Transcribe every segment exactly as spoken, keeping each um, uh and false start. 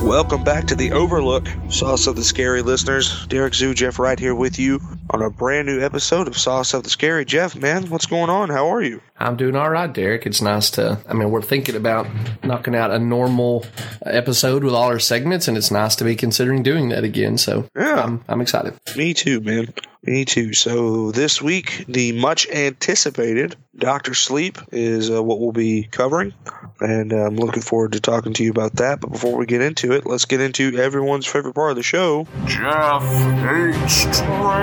Welcome back to The Overlook, Sauce of the Scary listeners. Derek Zoo, Jeff Wright here with you on a brand new episode of Sauce of the Scary. Jeff, man, what's going on? How are you? I'm doing all right, Derek. It's nice to, I mean, we're thinking about knocking out a normal episode with all our segments, and it's nice to be considering doing that again. So yeah. I'm, I'm excited. Me too, man. Me too. So this week, the much anticipated Doctor Sleep is uh, what we'll be covering, and uh, I'm looking forward to talking to you about that. But before we get into it, let's get into everyone's favorite part of the show. Jeff hates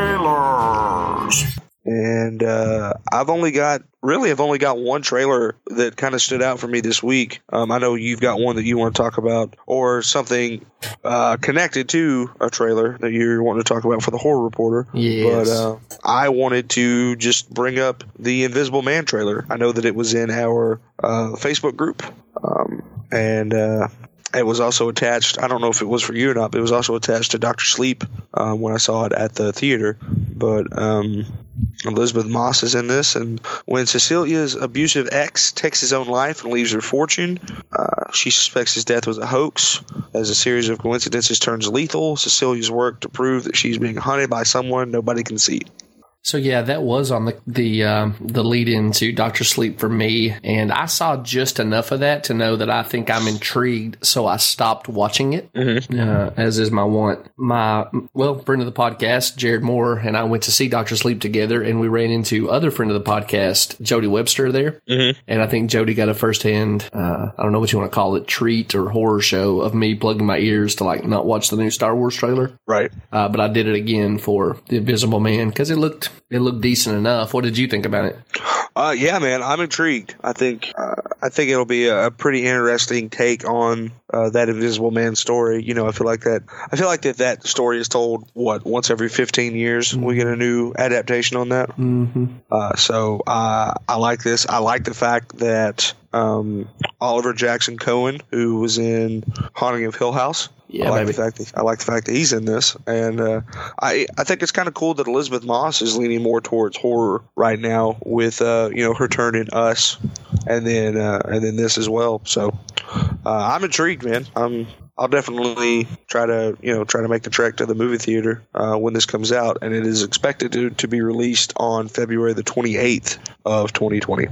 trailers. And uh, I've only got, really, I've only got one trailer that kind of stood out for me this week. Um, I know you've got one that you want to talk about, or something uh, connected to a trailer that you're wanting to talk about for the Horror Reporter. Yes. But uh, I wanted to just bring up the Invisible Man trailer. I know that it was in our uh, Facebook group, um, and uh, it was also attached. I don't know if it was for you or not, but it was also attached to Doctor Sleep um, when I saw it at the theater. But um, Elizabeth Moss is in this, and when Cecilia's abusive ex takes his own life and leaves her fortune, uh, she suspects his death was a hoax. As a series of coincidences turns lethal, Cecilia's work to prove that she's being hunted by someone nobody can see. So yeah, that was on the the um, the lead into Doctor Sleep for me, and I saw just enough of that to know that I think I'm intrigued. So I stopped watching it, mm-hmm. uh, as is my want. My well friend of the podcast, Jared Moore, and I went to see Doctor Sleep together, and we ran into other friend of the podcast, Jody Webster, there, mm-hmm. and I think Jody got a firsthand, uh, I don't know what you want to call it, treat or horror show of me plugging my ears to like not watch the new Star Wars trailer, right? Uh, but I did it again for The Invisible Man because it looked. It looked decent enough. What did you think about it? Uh, yeah, man, I'm intrigued. I think uh, I think it'll be a, a pretty interesting take on uh, that Invisible Man story. You know, I feel like that. I feel like that that story is told what once every fifteen years. Mm-hmm. We get a new adaptation on that. Mm-hmm. Uh, so uh, I like this. I like the fact that um, Oliver Jackson Cohen, who was in Haunting of Hill House. Yeah, I like maybe. the fact that I like the fact that he's in this, and uh, I I think it's kind of cool that Elizabeth Moss is leaning more towards horror right now with uh, you know her turn in Us, and then uh, and then this as well. So uh, I'm intrigued, man. I'm I'll definitely try to you know try to make the trek to the movie theater uh, when this comes out, and it is expected to to be released on February the twenty-eighth of twenty twenty.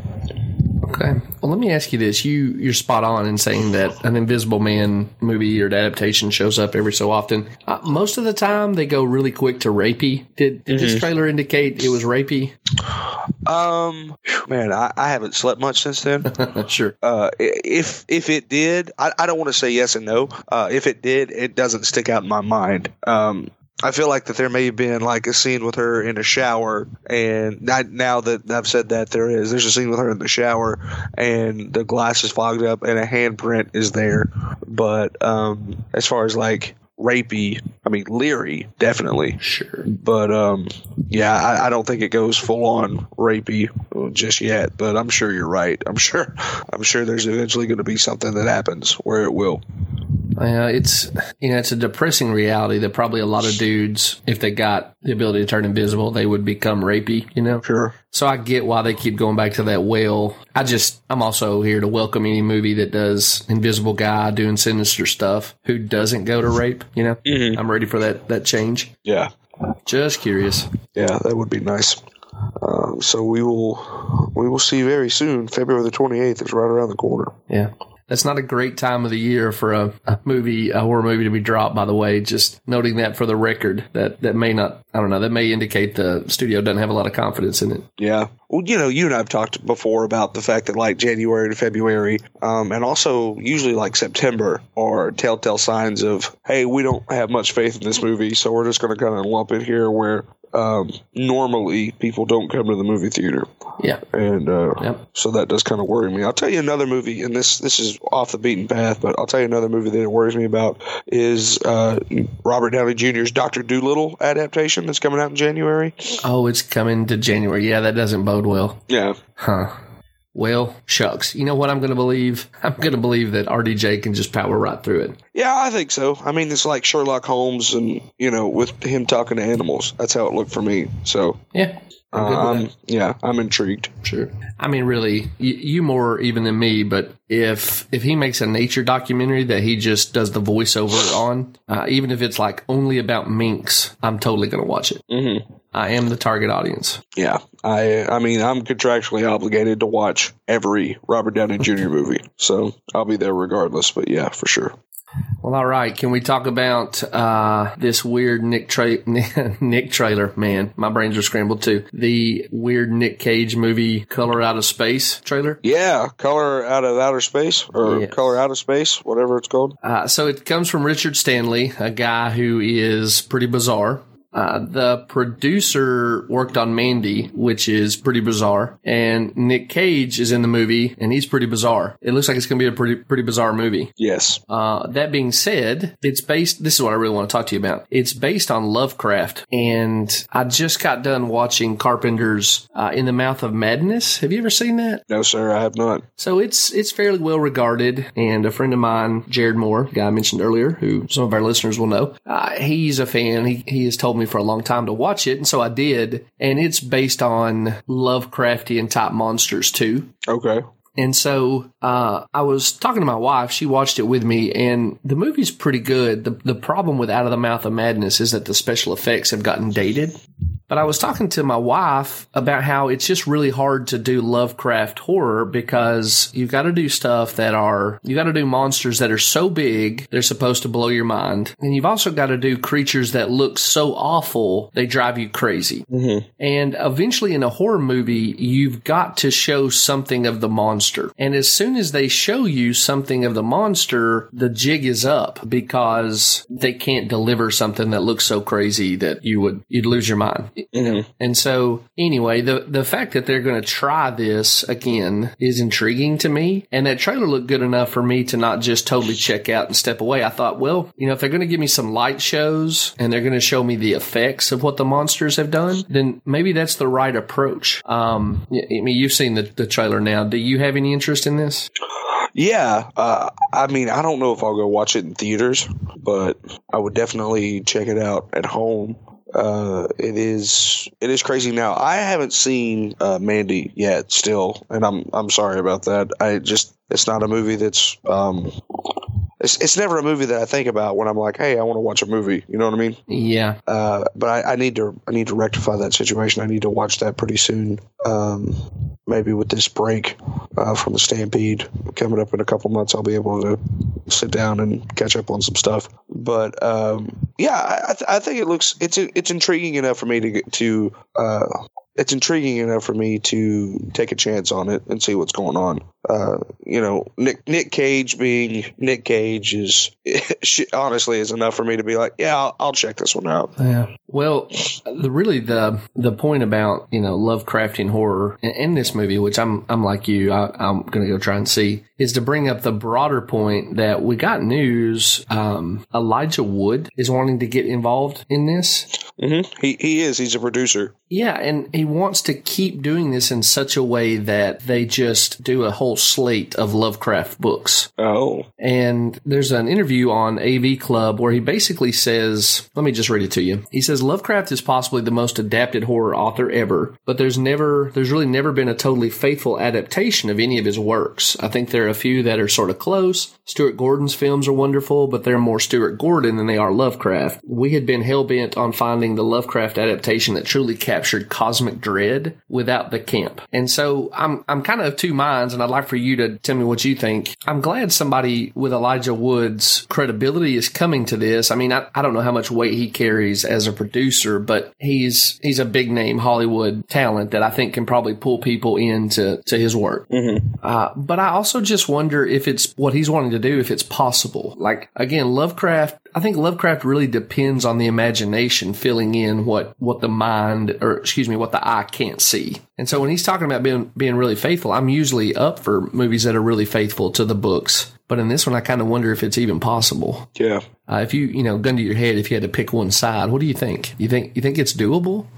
Okay. Well, let me ask you this. You, you're spot on in saying that an Invisible Man movie or adaptation shows up every so often. Uh, most of the time, they go really quick to rapey. Did, did mm-hmm. this trailer indicate it was rapey? Um, man, I, I haven't slept much since then. Sure. Uh, if if it did, I, I don't want to say yes and no. Uh, if it did, it doesn't stick out in my mind. Um, I feel like that there may have been like a scene with her in a shower, and I, now that I've said that, there is. There's a scene with her in the shower, and the glass is fogged up, and a handprint is there. But um, as far as like rapey, I mean leery, definitely. Sure. But um, yeah, I, I don't think it goes full on rapey just yet. But I'm sure you're right. I'm sure. I'm sure there's eventually going to be something that happens where it will. Uh, it's you know it's a depressing reality that probably a lot of dudes, if they got the ability to turn invisible, they would become rapey, you know? Sure. So I get why they keep going back to that well. I just, I'm also here to welcome any movie that does invisible guy doing sinister stuff who doesn't go to rape, you know? Mm-hmm. I'm ready for that, that change. Yeah. Just curious. Yeah, that would be nice. Um, so we will, we will see very soon. February the twenty-eighth is right around the corner. Yeah. That's not a great time of the year for a, a movie, a horror movie to be dropped, by the way. Just noting that for the record, that, that may not, I don't know, that may indicate the studio doesn't have a lot of confidence in it. Yeah. Well, you know, you and I have talked before about the fact that like January to February, um, and also usually like September are telltale signs of, hey, we don't have much faith in this movie, so we're just going to kind of lump it here where um, normally people don't come to the movie theater. Yeah. And uh, yep. so that does kind of worry me. I'll tell you another movie, and this this is off the beaten path, but I'll tell you another movie that it worries me about is uh, Robert Downey Junior's Doctor Dolittle adaptation that's coming out in January. Oh, it's coming to January. Yeah, that doesn't bode well. Yeah. Huh. Well, shucks. You know what I'm going to believe? I'm going to believe that R D J can just power right through it. Yeah, I think so. I mean, it's like Sherlock Holmes and, you know, with him talking to animals. That's how it looked for me. So, yeah. I'm good with Um, that. yeah, I'm intrigued. Sure. I mean, really, you, you more even than me, but if if he makes a nature documentary that he just does the voiceover on, uh, even if it's like only about minks, I'm totally going to watch it. Mm-hmm. I am the target audience. Yeah, I I mean, I'm contractually obligated to watch every Robert Downey Junior movie, so I'll be there regardless. But yeah, for sure. Well, all right. Can we talk about uh, this weird Nick tra- Nick trailer? Man, my brains are scrambled too. The weird Nick Cage movie, Color Out of Space trailer. Yeah, Color Out of Outer Space, or Yes. Color Out of Space, whatever it's called. Uh, so it comes from Richard Stanley, a guy who is pretty bizarre. Uh, the producer worked on Mandy, which is pretty bizarre, and Nick Cage is in the movie, and he's pretty bizarre. It looks like it's going to be a pretty pretty bizarre movie. Yes. Uh, that being said, it's based, this is what I really want to talk to you about. It's based on Lovecraft, and I just got done watching Carpenter's uh, In the Mouth of Madness. Have you ever seen that? No, sir, I have not. So it's it's fairly well regarded, and a friend of mine, Jared Moore, the guy I mentioned earlier, who some of our listeners will know, uh, he's a fan. He, he has told me for a long time to watch it, and so I did, and it's based on Lovecraftian type monsters too. Okay. And so uh, I was talking to my wife. She watched it with me, and the movie's pretty good. The, the problem with Out of the Mouth of Madness is that the special effects have gotten dated. But I was talking to my wife about how it's just really hard to do Lovecraft horror because you've got to do stuff that are, you got to do monsters that are so big, they're supposed to blow your mind. And you've also got to do creatures that look so awful, they drive you crazy. Mm-hmm. And eventually in a horror movie, you've got to show something of the monster. And as soon as they show you something of the monster, the jig is up because they can't deliver something that looks so crazy that you would, you'd lose your mind. Mm-hmm. And so anyway, the, the fact that they're going to try this again is intriguing to me. And that trailer looked good enough for me to not just totally check out and step away. I thought, well, you know, if they're going to give me some light shows and they're going to show me the effects of what the monsters have done, then maybe that's the right approach. Um, I mean, you've seen the, the trailer now. Do you have any interest in this? Yeah, uh, I mean, I don't know if I'll go watch it in theaters, but I would definitely check it out at home. Uh, it is it is crazy. Now, I haven't seen uh, Mandy yet, still, and I'm I'm sorry about that. I just it's not a movie that's um. It's, it's never a movie that I think about when I'm like, hey, I want to watch a movie. You know what I mean? Yeah. Uh, but I, I need to I need to rectify that situation. I need to watch that pretty soon. Um, maybe with this break uh, from the Stampede coming up in a couple months, I'll be able to sit down and catch up on some stuff. But um, yeah, I, th- I think it looks it's it's intriguing enough for me to get to. Uh, It's intriguing enough for me to take a chance on it and see what's going on. Uh, you know, Nick Nick Cage being Nick Cage is honestly is enough for me to be like, yeah, I'll, I'll check this one out. Yeah. Well, the really the the point about you know Lovecraftian horror in, in this movie, which I'm I'm like you, I, I'm going to go try and see, is to bring up the broader point that we got news. Um, Elijah Wood is wanting to get involved in this. Mm-hmm. He he is. He's a producer. Yeah, and he wants to keep doing this in such a way that they just do a whole slate of Lovecraft books. Oh. And there's an interview on A V Club where he basically says, let me just read it to you. He says, Lovecraft is possibly the most adapted horror author ever, but there's never, there's really never been a totally faithful adaptation of any of his works. I think there are a few that are sort of close. Stuart Gordon's films are wonderful, but they're more Stuart Gordon than they are Lovecraft. We had been hell-bent on finding the Lovecraft adaptation that truly captured cosmic dread without the camp. And so I'm I'm kind of of two minds, and I'd like for you to tell me what you think. I'm glad somebody with Elijah Wood's credibility is coming to this. I mean, I, I don't know how much weight he carries as a producer, but he's he's a big name Hollywood talent that I think can probably pull people into to his work. Mm-hmm. Uh, but I also just wonder if it's what he's wanting to do, if it's possible. Like, again, Lovecraft, I think Lovecraft really depends on the imagination filling in what, what the mind, or excuse me, what the eye can't see. And so when he's talking about being, being really faithful, I'm usually up for movies that are really faithful to the books. But in this one, I kind of wonder if it's even possible. Yeah. Uh, if you, you know, gun to your head, if you had to pick one side, what do you think? You think, you think it's doable?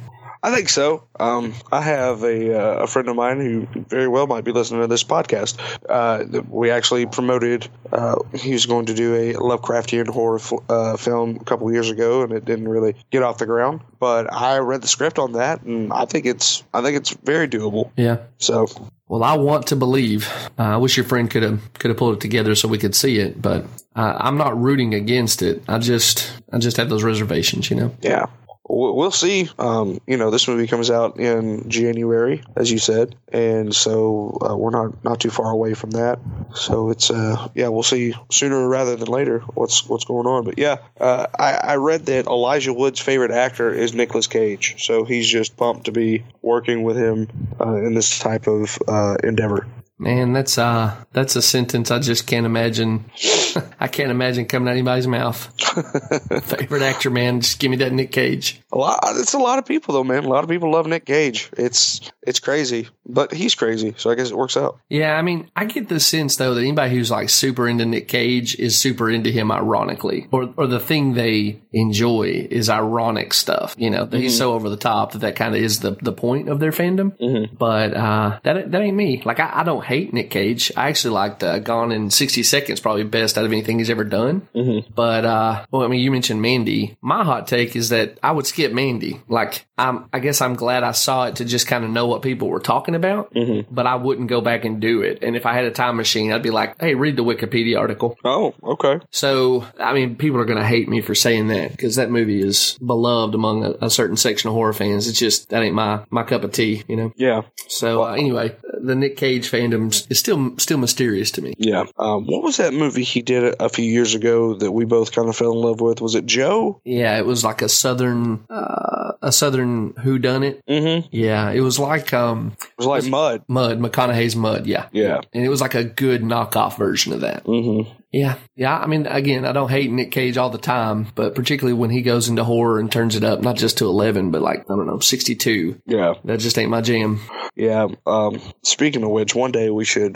I think so. Um, I have a uh, a friend of mine who very well might be listening to this podcast. Uh, we actually promoted. Uh, he was going to do a Lovecraftian horror f- uh, film a couple years ago, and it didn't really get off the ground. But I read the script on that, and I think it's I think it's very doable. Yeah. So. Well, I want to believe. Uh, I wish your friend could have could have pulled it together so we could see it, but uh, I'm not rooting against it. I just I just have those reservations, you know. Yeah. We'll see. Um, you know, this movie comes out in January, as you said, and so uh, we're not, not too far away from that. So it's uh, yeah, we'll see sooner rather than later what's what's going on. But yeah, uh, I, I read that Elijah Wood's favorite actor is Nicolas Cage, so he's just pumped to be working with him uh, in this type of uh, endeavor. Man, that's uh that's a sentence I just can't imagine. I can't imagine coming out of anybody's mouth. Favorite actor, man, just give me that Nick Cage. A lot. It's a lot of people, though, man. A lot of people love Nick Cage. It's it's crazy, but he's crazy, so I guess it works out. Yeah, I mean, I get the sense though that anybody who's like super into Nick Cage is super into him ironically, or or the thing they enjoy is ironic stuff. You know, mm-hmm. he's so over the top that that kind of is the the point of their fandom. Mm-hmm. But uh, that that ain't me. Like I, I don't hate Nick Cage. I actually liked uh, Gone in sixty seconds, probably best out of anything he's ever done. Mm-hmm. But uh, well, I mean, you mentioned Mandy. My hot take is that I would skip Mandy. Like I'm, I guess I'm glad I saw it to just kind of know what people were talking about. Mm-hmm. But I wouldn't go back and do it. And if I had a time machine, I'd be like, hey, read the Wikipedia article. Oh, okay. So I mean, people are going to hate me for saying that because that movie is beloved among a, a certain section of horror fans. It's just that ain't my my cup of tea, you know. Yeah. So uh, anyway, the Nick Cage fandom is still still mysterious to me. Yeah. Um, what was that movie he did a, a few years ago that we both kind of fell in love with? Was it Joe? Yeah, it was like a southern uh, a southern whodunit. Mm-hmm. Yeah, it was like um, it was like it was Mud. Mud, McConaughey's Mud. Yeah. Yeah. And it was like a good knockoff version of that. Mm-hmm. Yeah. Yeah. I mean, again, I don't hate Nick Cage all the time, but particularly when he goes into horror and turns it up, not just to eleven, but like, I don't know, sixty-two. Yeah. That just ain't my jam. Yeah. Um, speaking of which, one day we should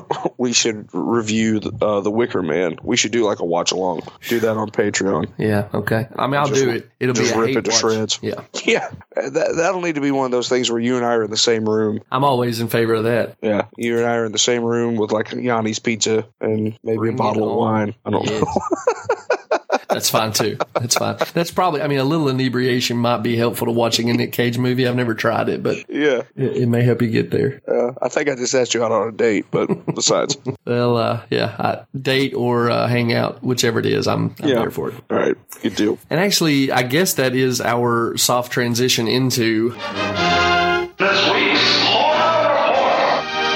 we should review the, uh, the Wicker Man. We should do like a watch along. Do that on Patreon. Yeah. Okay. I mean, I'll just, do it. It'll just be a rip hate it to watch. Shreds. Yeah. Yeah. That, that'll need to be one of those things where you and I are in the same room. I'm always in favor of that. Yeah. You and I are in the same room with like Yanni's pizza and maybe Bring a bottle of wine. I don't yes. know. That's fine too. That's fine. That's probably, I mean, a little inebriation might be helpful to watching a Nick Cage movie. I've never tried it, but yeah, it, it may help you get there. Uh, I think I just asked you out on a date, but besides. well, uh, yeah, I, date or uh, hang out, whichever it is, I'm, I'm yeah. there for it. All right. Good deal. And actually, I guess that is our soft transition into this week's Horror Report.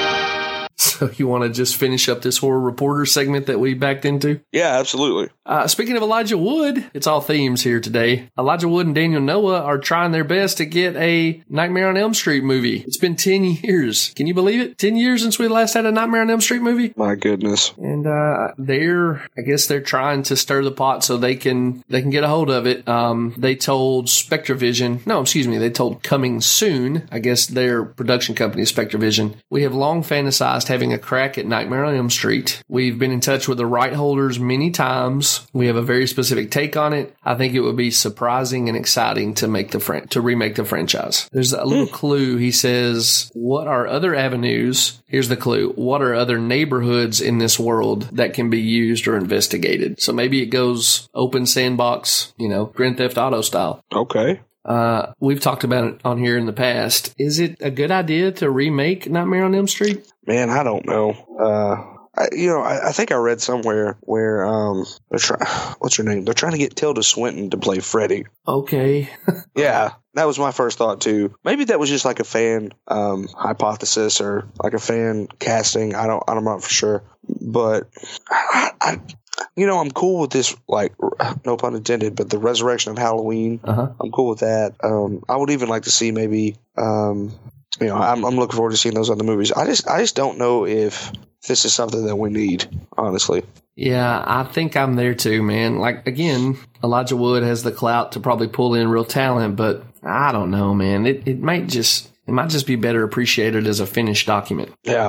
So you want to just finish up this horror reporter segment that we backed into? Yeah, absolutely. Uh, speaking of Elijah Wood, it's all themes here today. Elijah Wood and Daniel Noah are trying their best to get a Nightmare on Elm Street movie. It's been ten years. Can you believe it? ten years since we last had a Nightmare on Elm Street movie? My goodness. And uh, they're, I guess they're trying to stir the pot so they can they can get a hold of it. Um, they told SpectreVision, no, excuse me, they told Coming Soon, I guess their production company is SpectreVision, we have long fantasized having a crack at Nightmare on Elm Street. We've been in touch with the right holders many times. We have a very specific take on it. I think it would be surprising and exciting to make the fran- to remake the franchise. There's a little clue. He says, what are other avenues? Here's the clue. What are other neighborhoods in this world that can be used or investigated? So maybe it goes open sandbox, you know, Grand Theft Auto style. Okay. Uh, we've talked about it on here in the past. Is it a good idea to remake Nightmare on Elm Street? Man, I don't know. Uh, I, you know, I, I think I read somewhere where um, they're trying. What's her name? They're trying to get Tilda Swinton to play Freddy. Okay. Yeah, that was my first thought too. Maybe that was just like a fan um, hypothesis or like a fan casting. I don't. I'm not for sure, but I, I you know, I'm cool with this, like, no pun intended, but the resurrection of Halloween, uh-huh. I'm cool with that. Um, I would even like to see maybe, um, you know, I'm, I'm looking forward to seeing those other movies. I just, I just don't know if this is something that we need, honestly. Yeah, I think I'm there too, man. Like, again, Elijah Wood has the clout to probably pull in real talent, but I don't know, man. It, it might just, it might just be better appreciated as a finished document. Yeah.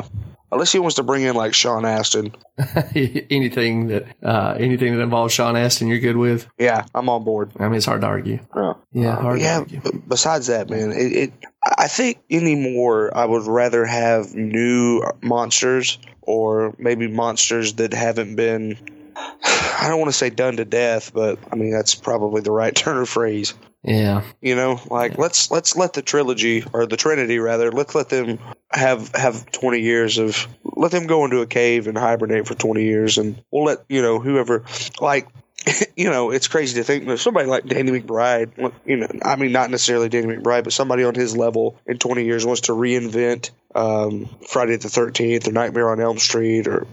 unless he wants to bring in like Sean Astin. anything that uh, anything that involves Sean Astin, you're good with. Yeah, I'm on board. I mean, it's hard to argue. Yeah, yeah, hard yeah. to argue. Besides that, man, it, it. I think anymore, I would rather have new monsters or maybe monsters that haven't been. I don't want to say done to death, but I mean that's probably the right turn of phrase. Yeah, you know, like yeah. let's let's let the trilogy or the Trinity rather. Let's let them have have twenty years of let them go into a cave and hibernate for twenty years, and we'll let you know whoever like. You know, it's crazy to think that somebody like Danny McBride, you know, I mean, not necessarily Danny McBride, but somebody on his level in twenty years wants to reinvent um, Friday the thirteenth or Nightmare on Elm Street or,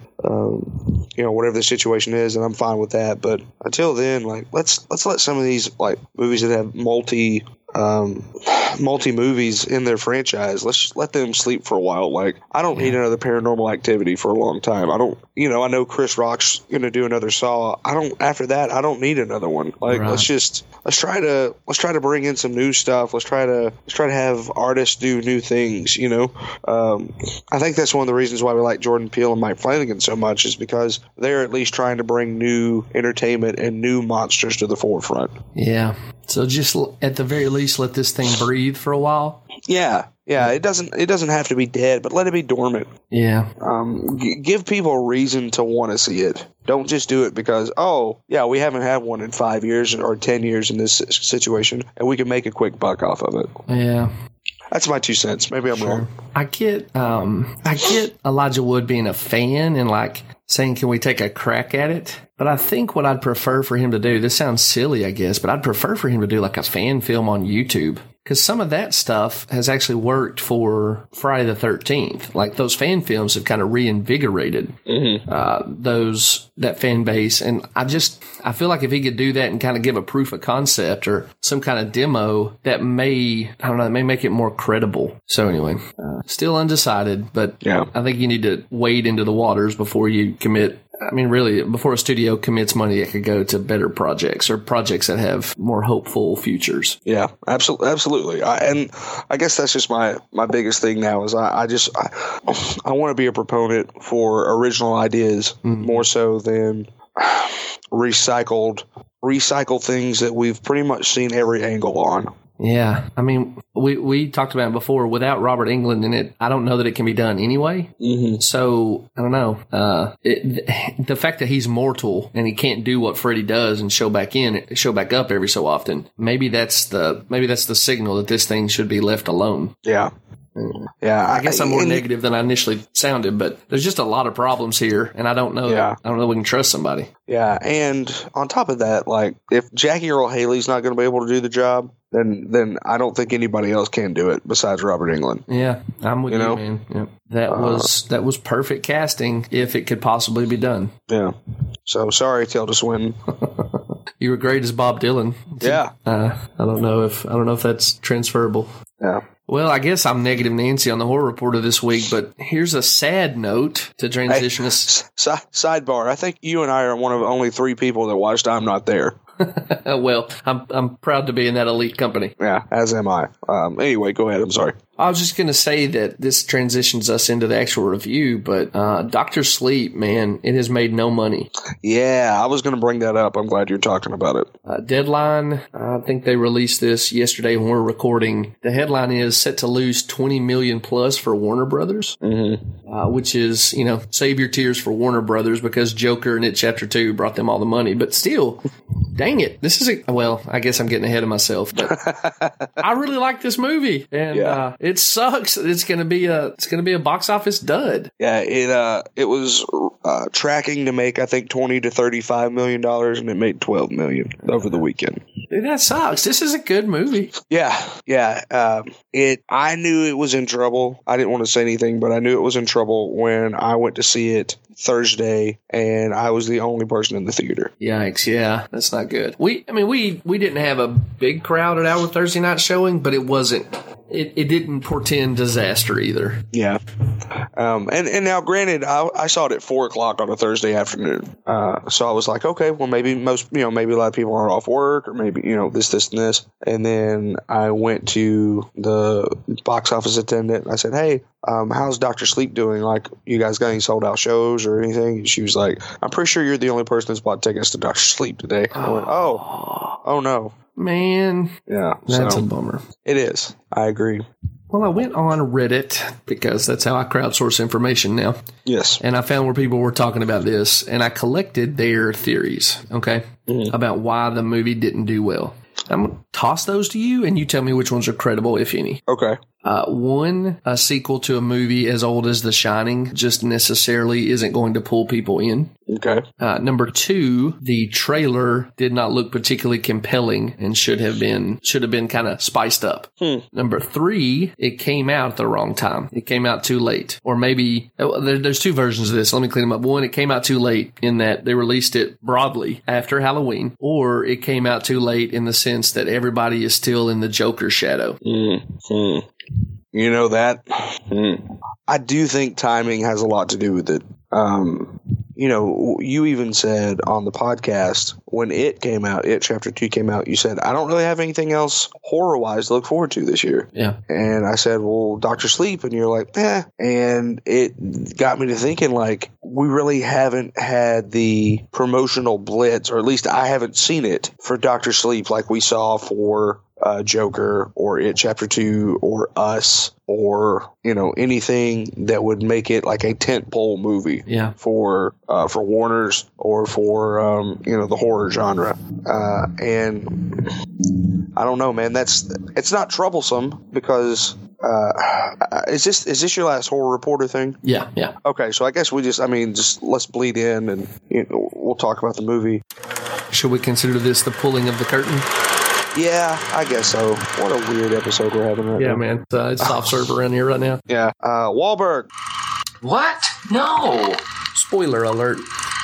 um, you know, whatever the situation is, and I'm fine with that. But until then, like, let's let's let some of these, like, movies that have multi um, multi movies in their franchise, let's just let them sleep for a while. Like, I don't yeah. need another Paranormal Activity for a long time. I don't, you know, I know Chris Rock's going to do another Saw. I don't, after that, I don't need another one. Like, right. let's just, let's try to, let's try to bring in some new stuff. Let's try to, let's try to have artists do new things, you know? Um, I think that's one of the reasons why we like Jordan Peele and Mike Flanagan so much is because they're at least trying to bring new entertainment and new monsters to the forefront. Yeah. So just at the very least, let this thing breathe for a while. Yeah, yeah. It doesn't. It doesn't have to be dead, but let it be dormant. Yeah. Um, g- give people a reason to want to see it. Don't just do it because oh yeah, we haven't had one in five years or ten years in this situation, and we can make a quick buck off of it. Yeah. That's my two cents. Maybe I'm sure. wrong. I get, um, I get Elijah Wood being a fan and like saying, "Can we take a crack at it?" But I think what I'd prefer for him to do, this sounds silly, I guess, but I'd prefer for him to do like a fan film on YouTube. Because some of that stuff has actually worked for Friday the thirteenth. Like those fan films have kind of reinvigorated mm-hmm. uh, those that fan base. And I just, I feel like if he could do that and kind of give a proof of concept or some kind of demo, that may, I don't know, that may make it more credible. So anyway, uh, still undecided, but yeah. I think you need to wade into the waters before you commit. I mean, really, before a studio commits money, it could go to better projects or projects that have more hopeful futures. Yeah, absolutely, absolutely. I, and I guess that's just my, my biggest thing now is I, I just I, I want to be a proponent for original ideas mm-hmm. more so than recycled recycle things that we've pretty much seen every angle on. Yeah, I mean, we, we talked about it before. Without Robert Englund in it, I don't know that it can be done anyway. Mm-hmm. So, I don't know. Uh, it, the fact that he's mortal and he can't do what Freddy does and show back in, show back up every so often, maybe that's the maybe that's the signal that this thing should be left alone. Yeah. Yeah, I guess I'm more and, negative than I initially sounded, but there's just a lot of problems here, and I don't know. Yeah. I don't know if we can trust somebody. Yeah, and on top of that, like if Jackie Earle Haley's not going to be able to do the job, then then I don't think anybody else can do it besides Robert Englund. Yeah, I'm with you, you know? man. Yeah. That uh, was that was perfect casting if it could possibly be done. Yeah. So sorry, Tilda Swinton. You were great as Bob Dylan. Yeah. Uh, I don't know if I don't know if that's transferable. Yeah. Well, I guess I'm Negative Nancy on the Horror Reporter this week, but here's a sad note to transition hey, us. S- sidebar, I think you and I are one of only three people that watched I'm Not There. Well, I'm I'm proud to be in that elite company. Yeah, as am I. Um, anyway, go ahead. I'm sorry. I was just going to say that this transitions us into the actual review, but uh, Doctor Sleep, man, it has made no money. Yeah, I was going to bring that up. I'm glad you're talking about it. Uh, Deadline, I think they released this yesterday when we're recording. The headline is set to lose twenty million dollars plus for Warner Brothers, mm-hmm. uh, which is, you know, save your tears for Warner Brothers because Joker and It Chapter two brought them all the money. But still, dang it, this is a, well, I guess I'm getting ahead of myself, but I really like this movie. And yeah. uh, it sucks. It's going to be a, it's going to be a box office dud. Yeah, it uh, it was uh, tracking to make, I think, twenty to thirty-five million dollars, and it made twelve million over the weekend. Dude, that sucks. This is a good movie. Yeah, yeah. Um, it. I knew it was in trouble. I didn't want to say anything, but I knew it was in trouble when I went to see it Thursday, and I was the only person in the theater. Yikes! Yeah, that's not good. We, I mean, we we didn't have a big crowd at our Thursday night showing, but it wasn't it, it didn't portend disaster either. Yeah. Um, and, and now, granted, I, I saw it at four o'clock on a Thursday afternoon. Uh, so I was like, okay, well, maybe most, you know, maybe a lot of people are off work, or maybe, you know, this, this, and this. And then I went to the box office attendant and I said, hey, um, how's Doctor Sleep doing? Like, you guys got any sold out shows or anything? And she was like, I'm pretty sure you're the only person that's bought tickets to Doctor Sleep today. I went, oh, oh no. Man. Yeah. That's so, a bummer. It is. I agree. Well, I went on Reddit because that's how I crowdsource information now. Yes. And I found where people were talking about this, and I collected their theories, okay, mm-hmm. about why the movie didn't do well. I'm going to toss those to you, and you tell me which ones are credible, if any. Okay. Uh, one, a sequel to a movie as old as The Shining just necessarily isn't going to pull people in. Okay. Uh, number two, the trailer did not look particularly compelling and should have been should have been kind of spiced up. Hmm. Number three, it came out at the wrong time. It came out too late, or maybe oh, there, there's two versions of this. Let me clean them up. One, it came out too late in that they released it broadly after Halloween, or it came out too late in the sense that everybody is still in the Joker shadow. Hmm. You know that? Hmm. I do think timing has a lot to do with it. Um, you know, you even said on the podcast when it came out, It Chapter two came out, you said, I don't really have anything else horror-wise to look forward to this year. Yeah. And I said, well, Doctor Sleep. And you're like, eh. And it got me to thinking, like, we really haven't had the promotional blitz, or at least I haven't seen it for Doctor Sleep like we saw for Uh, Joker or It Chapter two or Us, or, you know, anything that would make it like a tentpole movie yeah. for uh, for Warner's or for, um, you know, the horror genre. Uh, and I don't know, man. That's it's not troublesome because uh, is this is this your last Horror Reporter thing? Yeah, yeah. Okay, so I guess we just, I mean, just let's bleed in and, you know, we'll talk about the movie. Should we consider this the pulling of the curtain? Yeah, I guess so. What a weird episode we're having right yeah, now. Yeah, man. Uh, it's soft serve around here right now. Yeah. Uh, Wahlberg. What? No. Spoiler alert.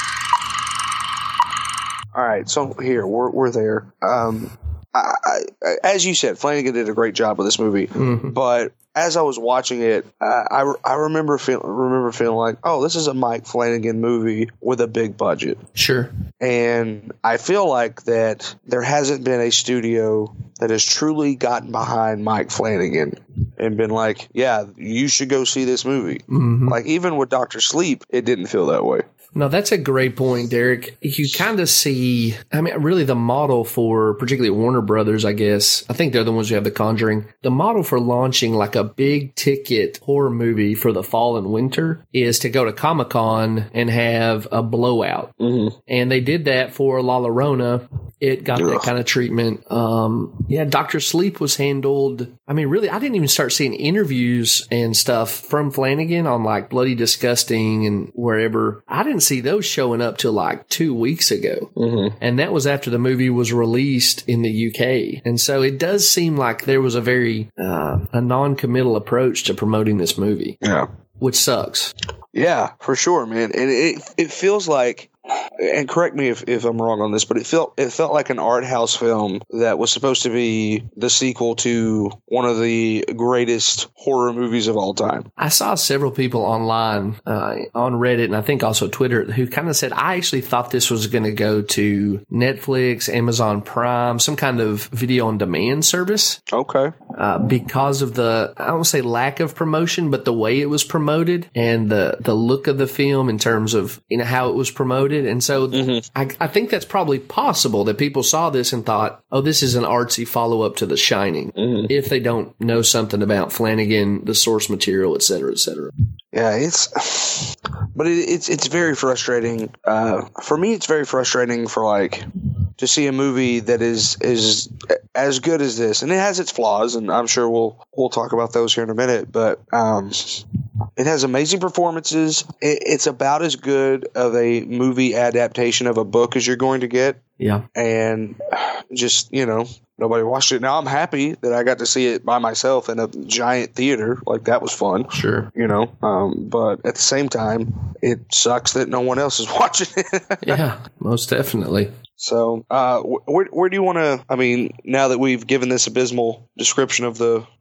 All right, so here, we're we're there. Um, I, I, as you said, Flanagan did a great job with this movie, mm-hmm. but as I was watching it, uh, I, I remember feel, remember feeling like, oh, this is a Mike Flanagan movie with a big budget. Sure. And I feel like that there hasn't been a studio that has truly gotten behind Mike Flanagan and been like, yeah, you should go see this movie. Mm-hmm. Like, even with Doctor Sleep, it didn't feel that way. No, that's a great point, Derek. You kind of see, I mean, really the model for particularly Warner Brothers, I guess. I think they're the ones who have The Conjuring. The model for launching like a big ticket horror movie for the fall and winter is to go to Comic-Con and have a blowout. Mm-hmm. And they did that for La Llorona. It got Ugh. that kind of treatment. Um, yeah, Doctor Sleep was handled. I mean, really, I didn't even start seeing interviews and stuff from Flanagan on like Bloody Disgusting and wherever. I didn't see those showing up till like two weeks ago. Mm-hmm. And that was after the movie was released in the U K. And so it does seem like there was a very uh, a non-committal approach to promoting this movie. Yeah. Which sucks. Yeah, for sure, man. And it it feels like, and correct me if, if I'm wrong on this, but it felt it felt like an art house film that was supposed to be the sequel to one of the greatest horror movies of all time. I saw several people online uh, on Reddit and I think also Twitter who kind of said, I actually thought this was going to go to Netflix, Amazon Prime, some kind of video on demand service. Okay. Uh, because of the, I don't want to say lack of promotion, but the way it was promoted and the, the look of the film in terms of, you know, how it was promoted. And so mm-hmm. I, I think that's probably possible that people saw this and thought, oh, this is an artsy follow-up to The Shining, mm-hmm. if they don't know something about Flanagan, the source material, et cetera, et cetera. Yeah, it's, but it, it's it's very frustrating. Uh, for me, it's very frustrating for like to see a movie that is is as good as this, and it has its flaws, and I'm sure we'll we'll talk about those here in a minute. But um, it has amazing performances. It, it's about as good of a movie adaptation of a book as you're going to get. Yeah, and just, you know, nobody watched it. Now I'm happy that I got to see it by myself in a giant theater. Like, that was fun. Sure. You know, um, but at the same time, it sucks that no one else is watching it. Yeah, most definitely. So, uh, where where do you want to? I mean, now that we've given this abysmal description of the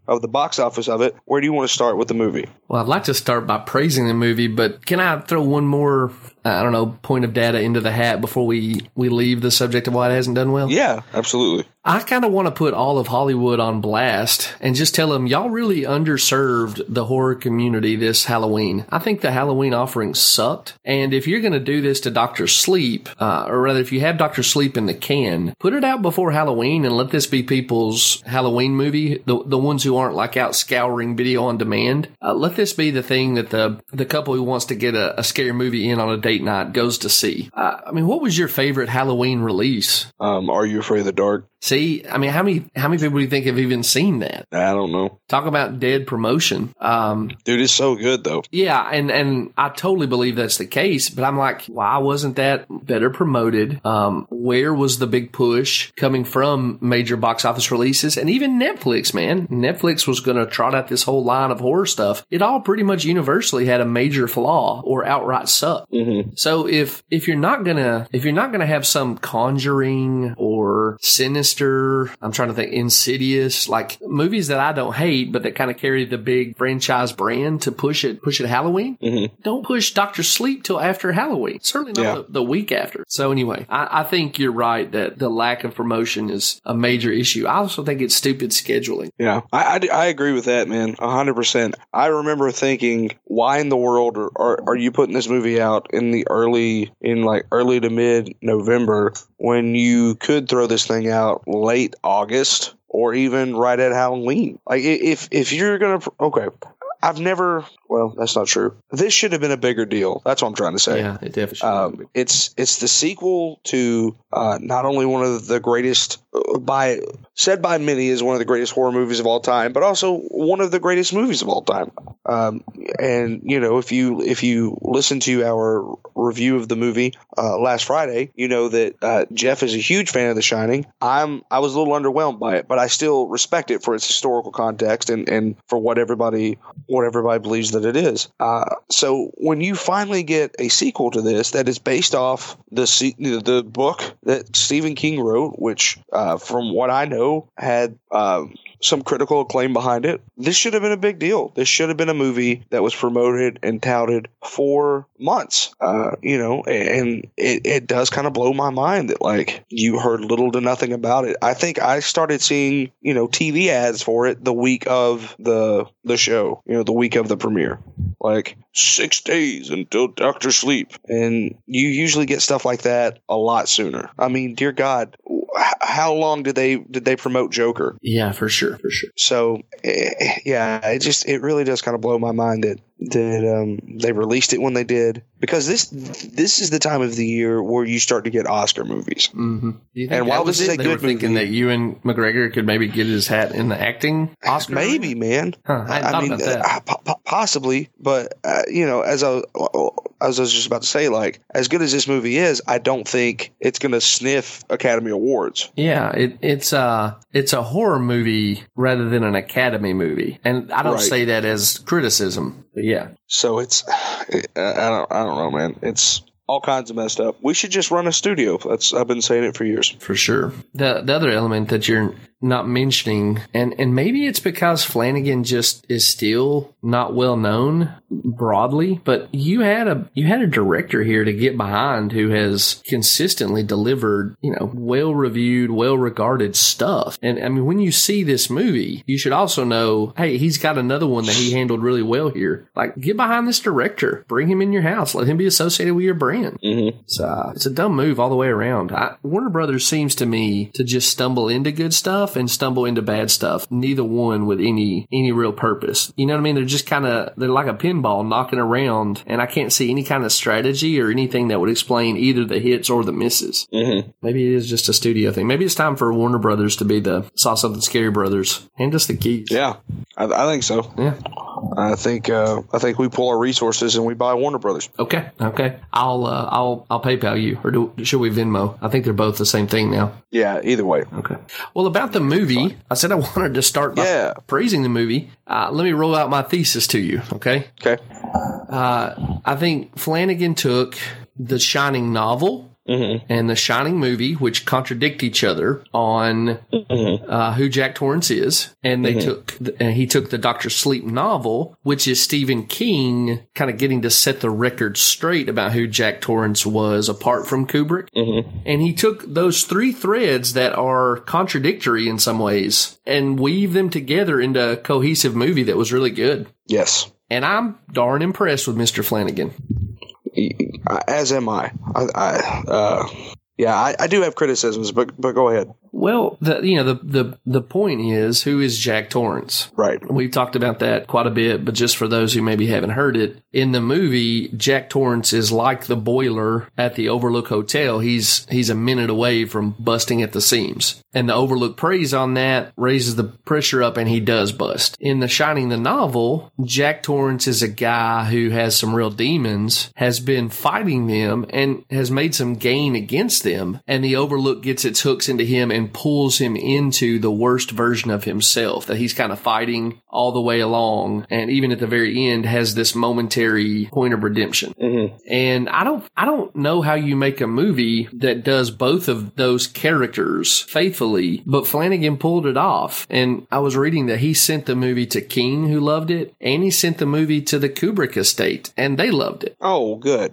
of the box office of it, where do you want to start with the movie? Well, I'd like to start by praising the movie, but can I throw one more, I don't know, point of data into the hat before we, we leave the subject of why it hasn't done well? Yeah, absolutely. I kind of want to put all of Hollywood on blast and just tell them, y'all really underserved the horror community this Halloween. I think the Halloween offering sucked. And if you're going to do this to Doctor Sleep, uh, or rather if you have Doctor Sleep in the can, put it out before Halloween and let this be people's Halloween movie, the the ones who aren't like out scouring video on demand. Uh, let this be the thing that the, the couple who wants to get a, a scary movie in on a date night goes to see. Uh, I mean, what was your favorite Halloween release? Um, Are You Afraid of the Dark? See, I mean, how many how many people do you think have even seen that? I don't know. Talk about dead promotion. Um, Dude, it's so good, though. yeah, and, and I totally believe that's the case, but I'm like, why wasn't that better promoted? Um, where was the big push coming from major box office releases? And even Netflix, man. Netflix was going to trot out this whole line of horror stuff. It all pretty much universally had a major flaw or outright suck. Mm-hmm. So if if you're not gonna if you're not gonna have some Conjuring or Sinister, I'm trying to think, Insidious, like movies that I don't hate, but that kind of carry the big franchise brand to push it, push it Halloween. Mm-hmm. Don't push Doctor Sleep till after Halloween. Certainly not Yeah. the, the week after. So anyway, I, I think you're right that the lack of promotion is a major issue. I also think it's stupid scheduling. Yeah, I, I, I agree with that, man, one hundred percent. I remember thinking, why in the world are, are, are you putting this movie out in the early, in like early to mid-November when you could throw this thing out late August or even right at Halloween? Like, i- if if you're going to, okay, I've never, well, that's not true. This should have been a bigger deal. That's what I'm trying to say. Yeah, it definitely should Um, be. it's it's the sequel to uh, not only one of the greatest, uh, by said by many is one of the greatest horror movies of all time, but also one of the greatest movies of all time. Um, and you know, if you if you listen to our review of the movie uh, last Friday, you know that uh, Jeff is a huge fan of The Shining. I'm I was a little underwhelmed by it, but I still respect it for its historical context and, and for what everybody what everybody believes that it is. Uh, so when you finally get a sequel to this that is based off the se- the book that Stephen King wrote, which uh, from what I know had uh, some critical acclaim behind it, this should have been a big deal. This should have been a movie that was promoted and touted for months. Uh, you know, and it, it does kind of blow my mind that like you heard little to nothing about it. I think I started seeing, you know, T V ads for it the week of the the show, you know, the week of the premiere. Like six days until Doctor Sleep. And you usually get stuff like that a lot sooner. I mean, dear God, h- how long did they did they promote Joker? Yeah, for sure, for sure. So eh, yeah, it just it really does kind of blow my mind that that um, they released it when they did, because this this is the time of the year where you start to get Oscar movies. Mm-hmm. Do you think And that while was this is it? a They were good thinking movie- that Ewan McGregor could maybe get his hat in the acting Oscar? Maybe, man. Huh, I hadn't thought about that. uh, po- po- possibly, but uh, you know, as I, as I was just about to say, like as good as this movie is, I don't think it's going to sniff Academy Awards. Yeah, it, it's a it's a horror movie rather than an Academy movie, and I don't Right. say that as criticism. But yeah, So it's, I I don't, I don't know, man. It's all kinds of messed up. We should just run a studio. That's I've been saying it for years. for sure. The the other element that you're not mentioning, and and maybe it's because Flanagan just is still not well known broadly, but you had a you had a director here to get behind who has consistently delivered, you know, well reviewed, well regarded stuff. And I mean, when you see this movie, you should also know, hey, he's got another one that he handled really well here. Like, get behind this director, bring him in your house, let him be associated with your brand. Mm-hmm. It's, uh, it's a dumb move all the way around. I, Warner Brothers seems to me to just stumble into good stuff and stumble into bad stuff. Neither one with any any real purpose. You know what I mean? They're just kind of, they're like a pinball knocking around, and I can't see any kind of strategy or anything that would explain either the hits or the misses. Mm-hmm. Maybe it is just a studio thing. Maybe it's time for Warner Brothers to be the Saw Something Scary Brothers. Hand us the keys. Yeah, I, I think so. Yeah. I think uh, I think we pull our resources and we buy Warner Brothers. Okay. Okay. I'll uh, I'll I'll PayPal you, or do, should we Venmo? I think they're both the same thing now. Yeah, either way. Okay. Well, about the movie, I said I wanted to start by Yeah. praising the movie. Uh, let me roll out my thesis to you, okay? Okay. Uh, I think Flanagan took the Shining novel mm-hmm. and The Shining movie, which contradict each other on mm-hmm. uh, who Jack Torrance is. And they mm-hmm. took, and he took the Doctor Sleep novel, which is Stephen King kind of getting to set the record straight about who Jack Torrance was apart from Kubrick. Mm-hmm. And he took those three threads that are contradictory in some ways and weave them together into a cohesive movie that was really good. Yes. And I'm darn impressed with Mister Flanagan. As am I. I, I uh, yeah, I, I do have criticisms, but but go ahead. Well, the, you know, the, the, the point is, who is Jack Torrance? Right. We've talked about that quite a bit, but just for those who maybe haven't heard it, in the movie, Jack Torrance is like the boiler at the Overlook Hotel. He's, he's a minute away from busting at the seams. And the Overlook preys on that, raises the pressure up, and he does bust. In The Shining, the novel, Jack Torrance is a guy who has some real demons, has been fighting them, and has made some gain against them. And the Overlook gets its hooks into him and pulls him into the worst version of himself that he's kind of fighting all the way along, and even at the very end has this momentary point of redemption. Mm-hmm. And I don't, I don't know how you make a movie that does both of those characters faithfully, but Flanagan pulled it off. And I was reading that he sent the movie to King, who loved it, and he sent the movie to the Kubrick estate, and they loved it. Oh, good.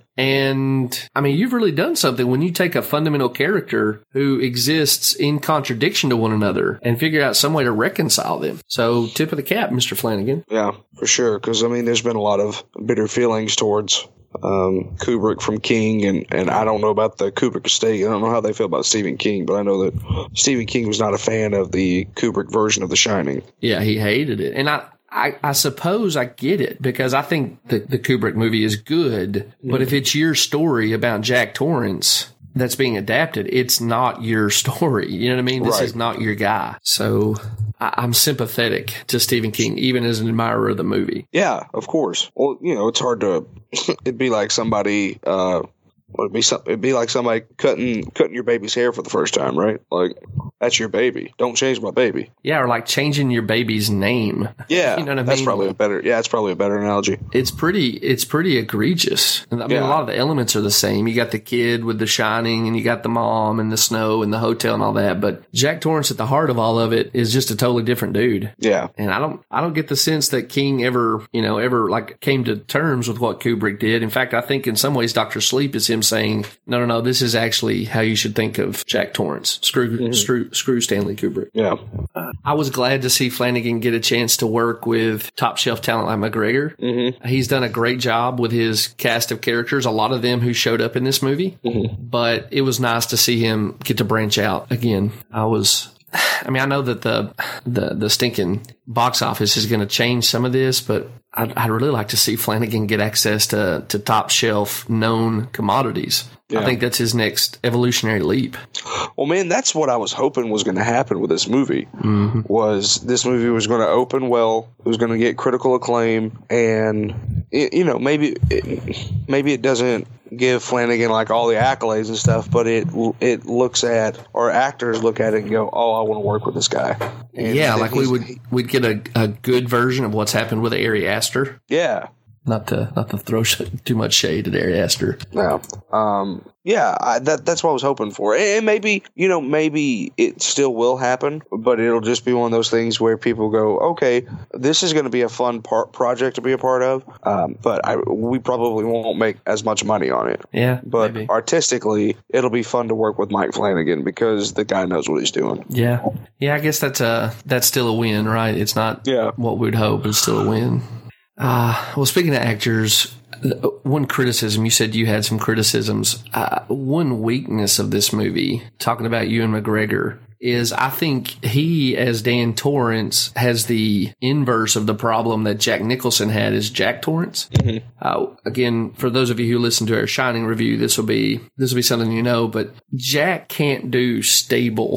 And I mean, you've really done something when you take a fundamental character who exists in contradiction to one another and figure out some way to reconcile them. So, tip of the cap, Mister Flanagan. Yeah, for sure. Because, I mean, there's been a lot of bitter feelings towards um, Kubrick from King, and, and I don't know about the Kubrick estate. I don't know how they feel about Stephen King, but I know that Stephen King was not a fan of the Kubrick version of The Shining. Yeah, he hated it. And I... I, I suppose I get it, because I think the, the Kubrick movie is good, but if it's your story about Jack Torrance that's being adapted, it's not your story. You know what I mean? This right. is not your guy. So I, I'm sympathetic to Stephen King, even as an admirer of the movie. Yeah, of course. Well, you know, it's hard to, it'd be like somebody, uh, It'd be, some, it'd be like somebody cutting cutting your baby's hair for the first time, right? Like, that's your baby. Don't change my baby. Yeah, or like changing your baby's name. Yeah, you know what I that's mean? probably a better. Yeah, it's probably a better analogy. It's pretty. It's pretty egregious. I mean, yeah. a lot of the elements are the same. You got the kid with The Shining, and you got the mom and the snow and the hotel and all that. But Jack Torrance, at the heart of all of it, is just a totally different dude. Yeah, and I don't. I don't get the sense that King ever, you know, ever like came to terms with what Kubrick did. In fact, I think in some ways, Doctor Sleep is him saying, "No, no, no. This is actually how you should think of Jack Torrance. Screw, mm-hmm. screw, screw Stanley Kubrick." Yeah. Uh, I was glad to see Flanagan get a chance to work with top shelf talent like McGregor. Mm-hmm. He's done a great job with his cast of characters, a lot of them who showed up in this movie. Mm-hmm. But it was nice to see him get to branch out again. I was, I mean, I know that the the, the stinking box office is going to change some of this, but I'd, I'd really like to see Flanagan get access to, to top shelf known commodities. Yeah. I think that's his next evolutionary leap. Well, man, that's what I was hoping was going to happen with this movie. Mm-hmm. Was this movie was going to open well, it was going to get critical acclaim, and it, you know, maybe it, maybe it doesn't give Flanagan like all the accolades and stuff, but it it looks at, or actors look at it and go, "Oh, I want to work with this guy." And yeah, like we would we'd get a, a good version of what's happened with Ari Aster. Yeah. Not to not to throw sh- too much shade at Ari Aster. No, um, yeah, I, that that's what I was hoping for, and maybe you know maybe it still will happen, but it'll just be one of those things where people go, okay, this is going to be a fun part project to be a part of, um, but I, we probably won't make as much money on it. Yeah, but maybe. Artistically, it'll be fun to work with Mike Flanagan because the guy knows what he's doing. Yeah, yeah, I guess that's a that's still a win, right? It's not yeah. what we'd hope, it's still a win. Uh, well, speaking of actors, one criticism, you said you had some criticisms. Uh, one weakness of this movie, talking about Ewan McGregor, is I think he, as Dan Torrance, has the inverse of the problem that Jack Nicholson had as Jack Torrance. Mm-hmm. Uh, again, for those of you who listen to our Shining review, this will be this will be something you know, but Jack can't do stable.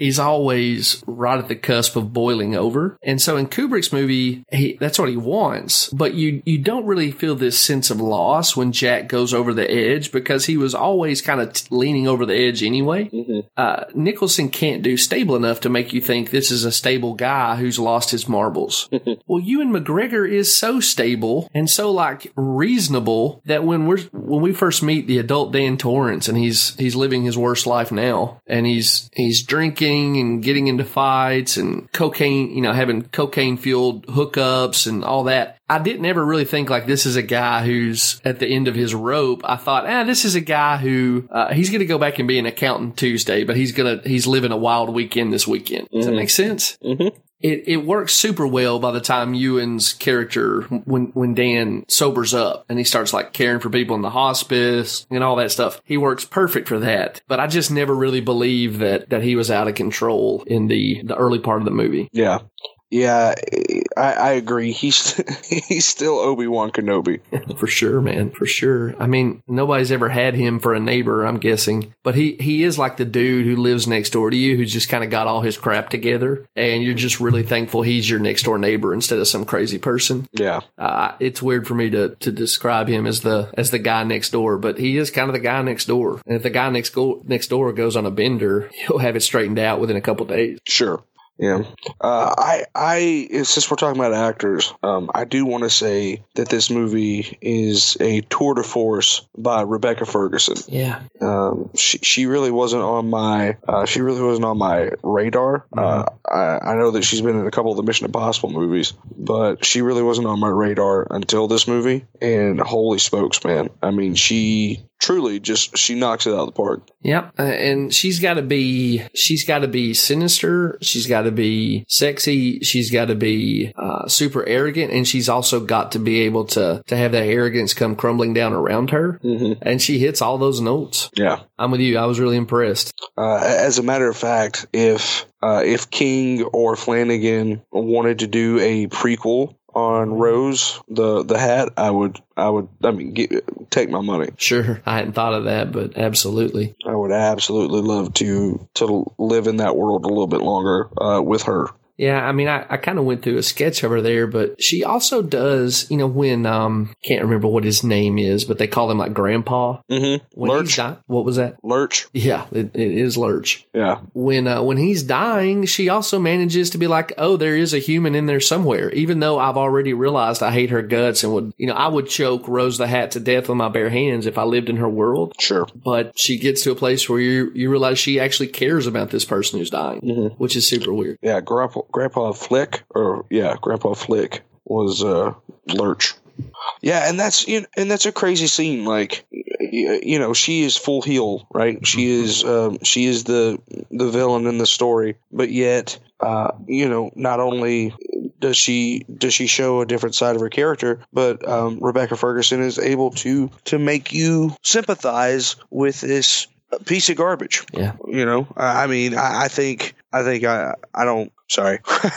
he's always right at the cusp of boiling over. And so in Kubrick's movie, he, that's what he wants. But you, you don't really feel this sense of loss when Jack goes over the edge because he was always kind of t- leaning over the edge anyway. Mm-hmm. Uh, Nicholson can't do stable enough to make you think this is a stable guy who's lost his marbles. Well, Ewan McGregor is so stable and so like reasonable that when we're when we first meet the adult Dan Torrance and he's he's living his worst life now and he's he's drinking and getting into fights and cocaine, you know, having cocaine fueled hookups and all that. I didn't ever really think like this is a guy who's at the end of his rope. I thought, ah, this is a guy who uh, he's going to go back and be an accountant Tuesday, but he's gonna he's living a wild weekend this weekend. Does mm-hmm. that make sense? Mm-hmm. It it works super well by the time Ewan's character, when when Dan sobers up and he starts like caring for people in the hospice and all that stuff. He works perfect for that. But I just never really believed that that he was out of control in the the early part of the movie. Yeah. Yeah, I, I agree. He's he's still Obi-Wan Kenobi. For sure, man. For sure. I mean, nobody's ever had him for a neighbor, I'm guessing. But he, he is like the dude who lives next door to you who's just kind of got all his crap together. And you're just really thankful he's your next door neighbor instead of some crazy person. Yeah. Uh, it's weird for me to, to describe him as the as the guy next door, but he is kind of the guy next door. And if the guy next, go, next door goes on a bender, he'll have it straightened out within a couple days. Sure. Yeah. Uh, I, I, since we're talking about actors, um, I do want to say that this movie is a tour de force by Rebecca Ferguson. Yeah. Um, she, she really wasn't on my, uh, she really wasn't on my radar. Mm-hmm. Uh, I, I know that she's been in a couple of the Mission Impossible movies, but she really wasn't on my radar until this movie. And holy smokes, man. I mean, she, truly just she knocks it out of the park. Yep. Uh, and she's got to be she's got to be sinister, she's got to be sexy, she's got to be uh, super arrogant, and she's also got to be able to to have that arrogance come crumbling down around her. Mm-hmm. And she hits all those notes. Yeah. I'm with you. I was really impressed. Uh, as a matter of fact, if uh, if King or Flanagan wanted to do a prequel on Rose, the the hat, I would, I would, I mean, get, take my money. Sure, I hadn't thought of that, but absolutely, I would absolutely love to to live in that world a little bit longer uh, with her. Yeah, I mean, I, I kind of went through a sketch of her there, but she also does, you know, when, um, can't remember what his name is, but they call him like Grandpa. Mm-hmm. When Lurch. Di- what was that? Lurch. Yeah, it, it is Lurch. Yeah. When, uh, when he's dying, she also manages to be like, oh, there is a human in there somewhere, even though I've already realized I hate her guts and would, you know, I would choke Rose the Hat to death with my bare hands if I lived in her world. Sure. But she gets to a place where you, you realize she actually cares about this person who's dying, mm-hmm. which is super weird. Yeah, Grandpa, Grandpa Flick, or yeah, Grandpa Flick was uh, Lurch. Yeah, and that's you know, and that's a crazy scene. Like, you know, she is full heel, right? She is um, she is the the villain in the story, but yet, uh, you know, not only does she does she show a different side of her character, but um, Rebecca Ferguson is able to to make you sympathize with this piece of garbage. Yeah, you know, I mean, I, I think I think I I don't. Sorry.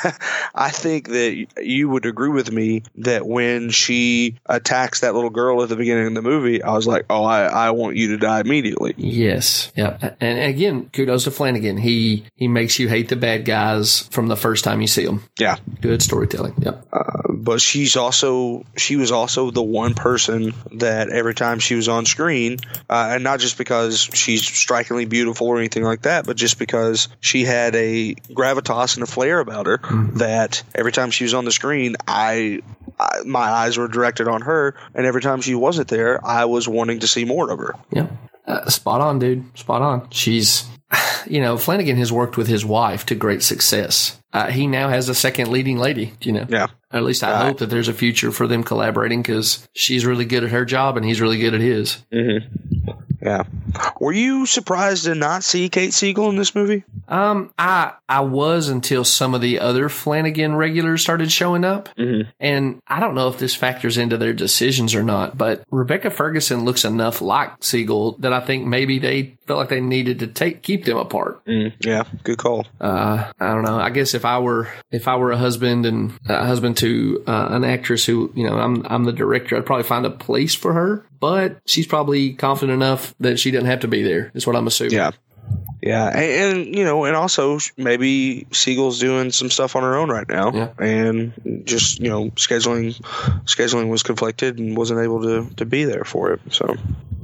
I think that you would agree with me that when she attacks that little girl at the beginning of the movie, I was like, oh, I, I want you to die immediately. Yes. Yeah. And again, kudos to Flanagan. He he makes you hate the bad guys from the first time you see them. Yeah. Good storytelling. Yep. Uh, but she's also she was also the one person that every time she was on screen, uh, and not just because she's strikingly beautiful or anything like that, but just because she had a gravitas and a flair about her, mm-hmm. that every time she was on the screen, I, I my eyes were directed on her, and every time she wasn't there, I was wanting to see more of her. Yeah, uh, spot on, dude. Spot on. She's, you know, Flanagan has worked with his wife to great success. Uh, he now has a second leading lady, you know. Yeah. At least I uh, hope that there's a future for them collaborating because she's really good at her job and he's really good at his. Mm-hmm. Yeah. Were you surprised to not see Kate Siegel in this movie? Um, I I was until some of the other Flanagan regulars started showing up. Mm-hmm. And I don't know if this factors into their decisions or not, but Rebecca Ferguson looks enough like Siegel that I think maybe they felt like they needed to take keep them apart. Mm, yeah, good call. Uh, I don't know. I guess if I were if I were a husband and a husband to uh, an actress who, you know, I'm I'm the director, I'd probably find a place for her. But she's probably confident enough that she doesn't have to be there, is what I'm assuming. Yeah. Yeah, and, and you know, and also maybe Siegel's doing some stuff on her own right now, Yeah. and just you know, scheduling scheduling was conflicted and wasn't able to, to be there for it. So,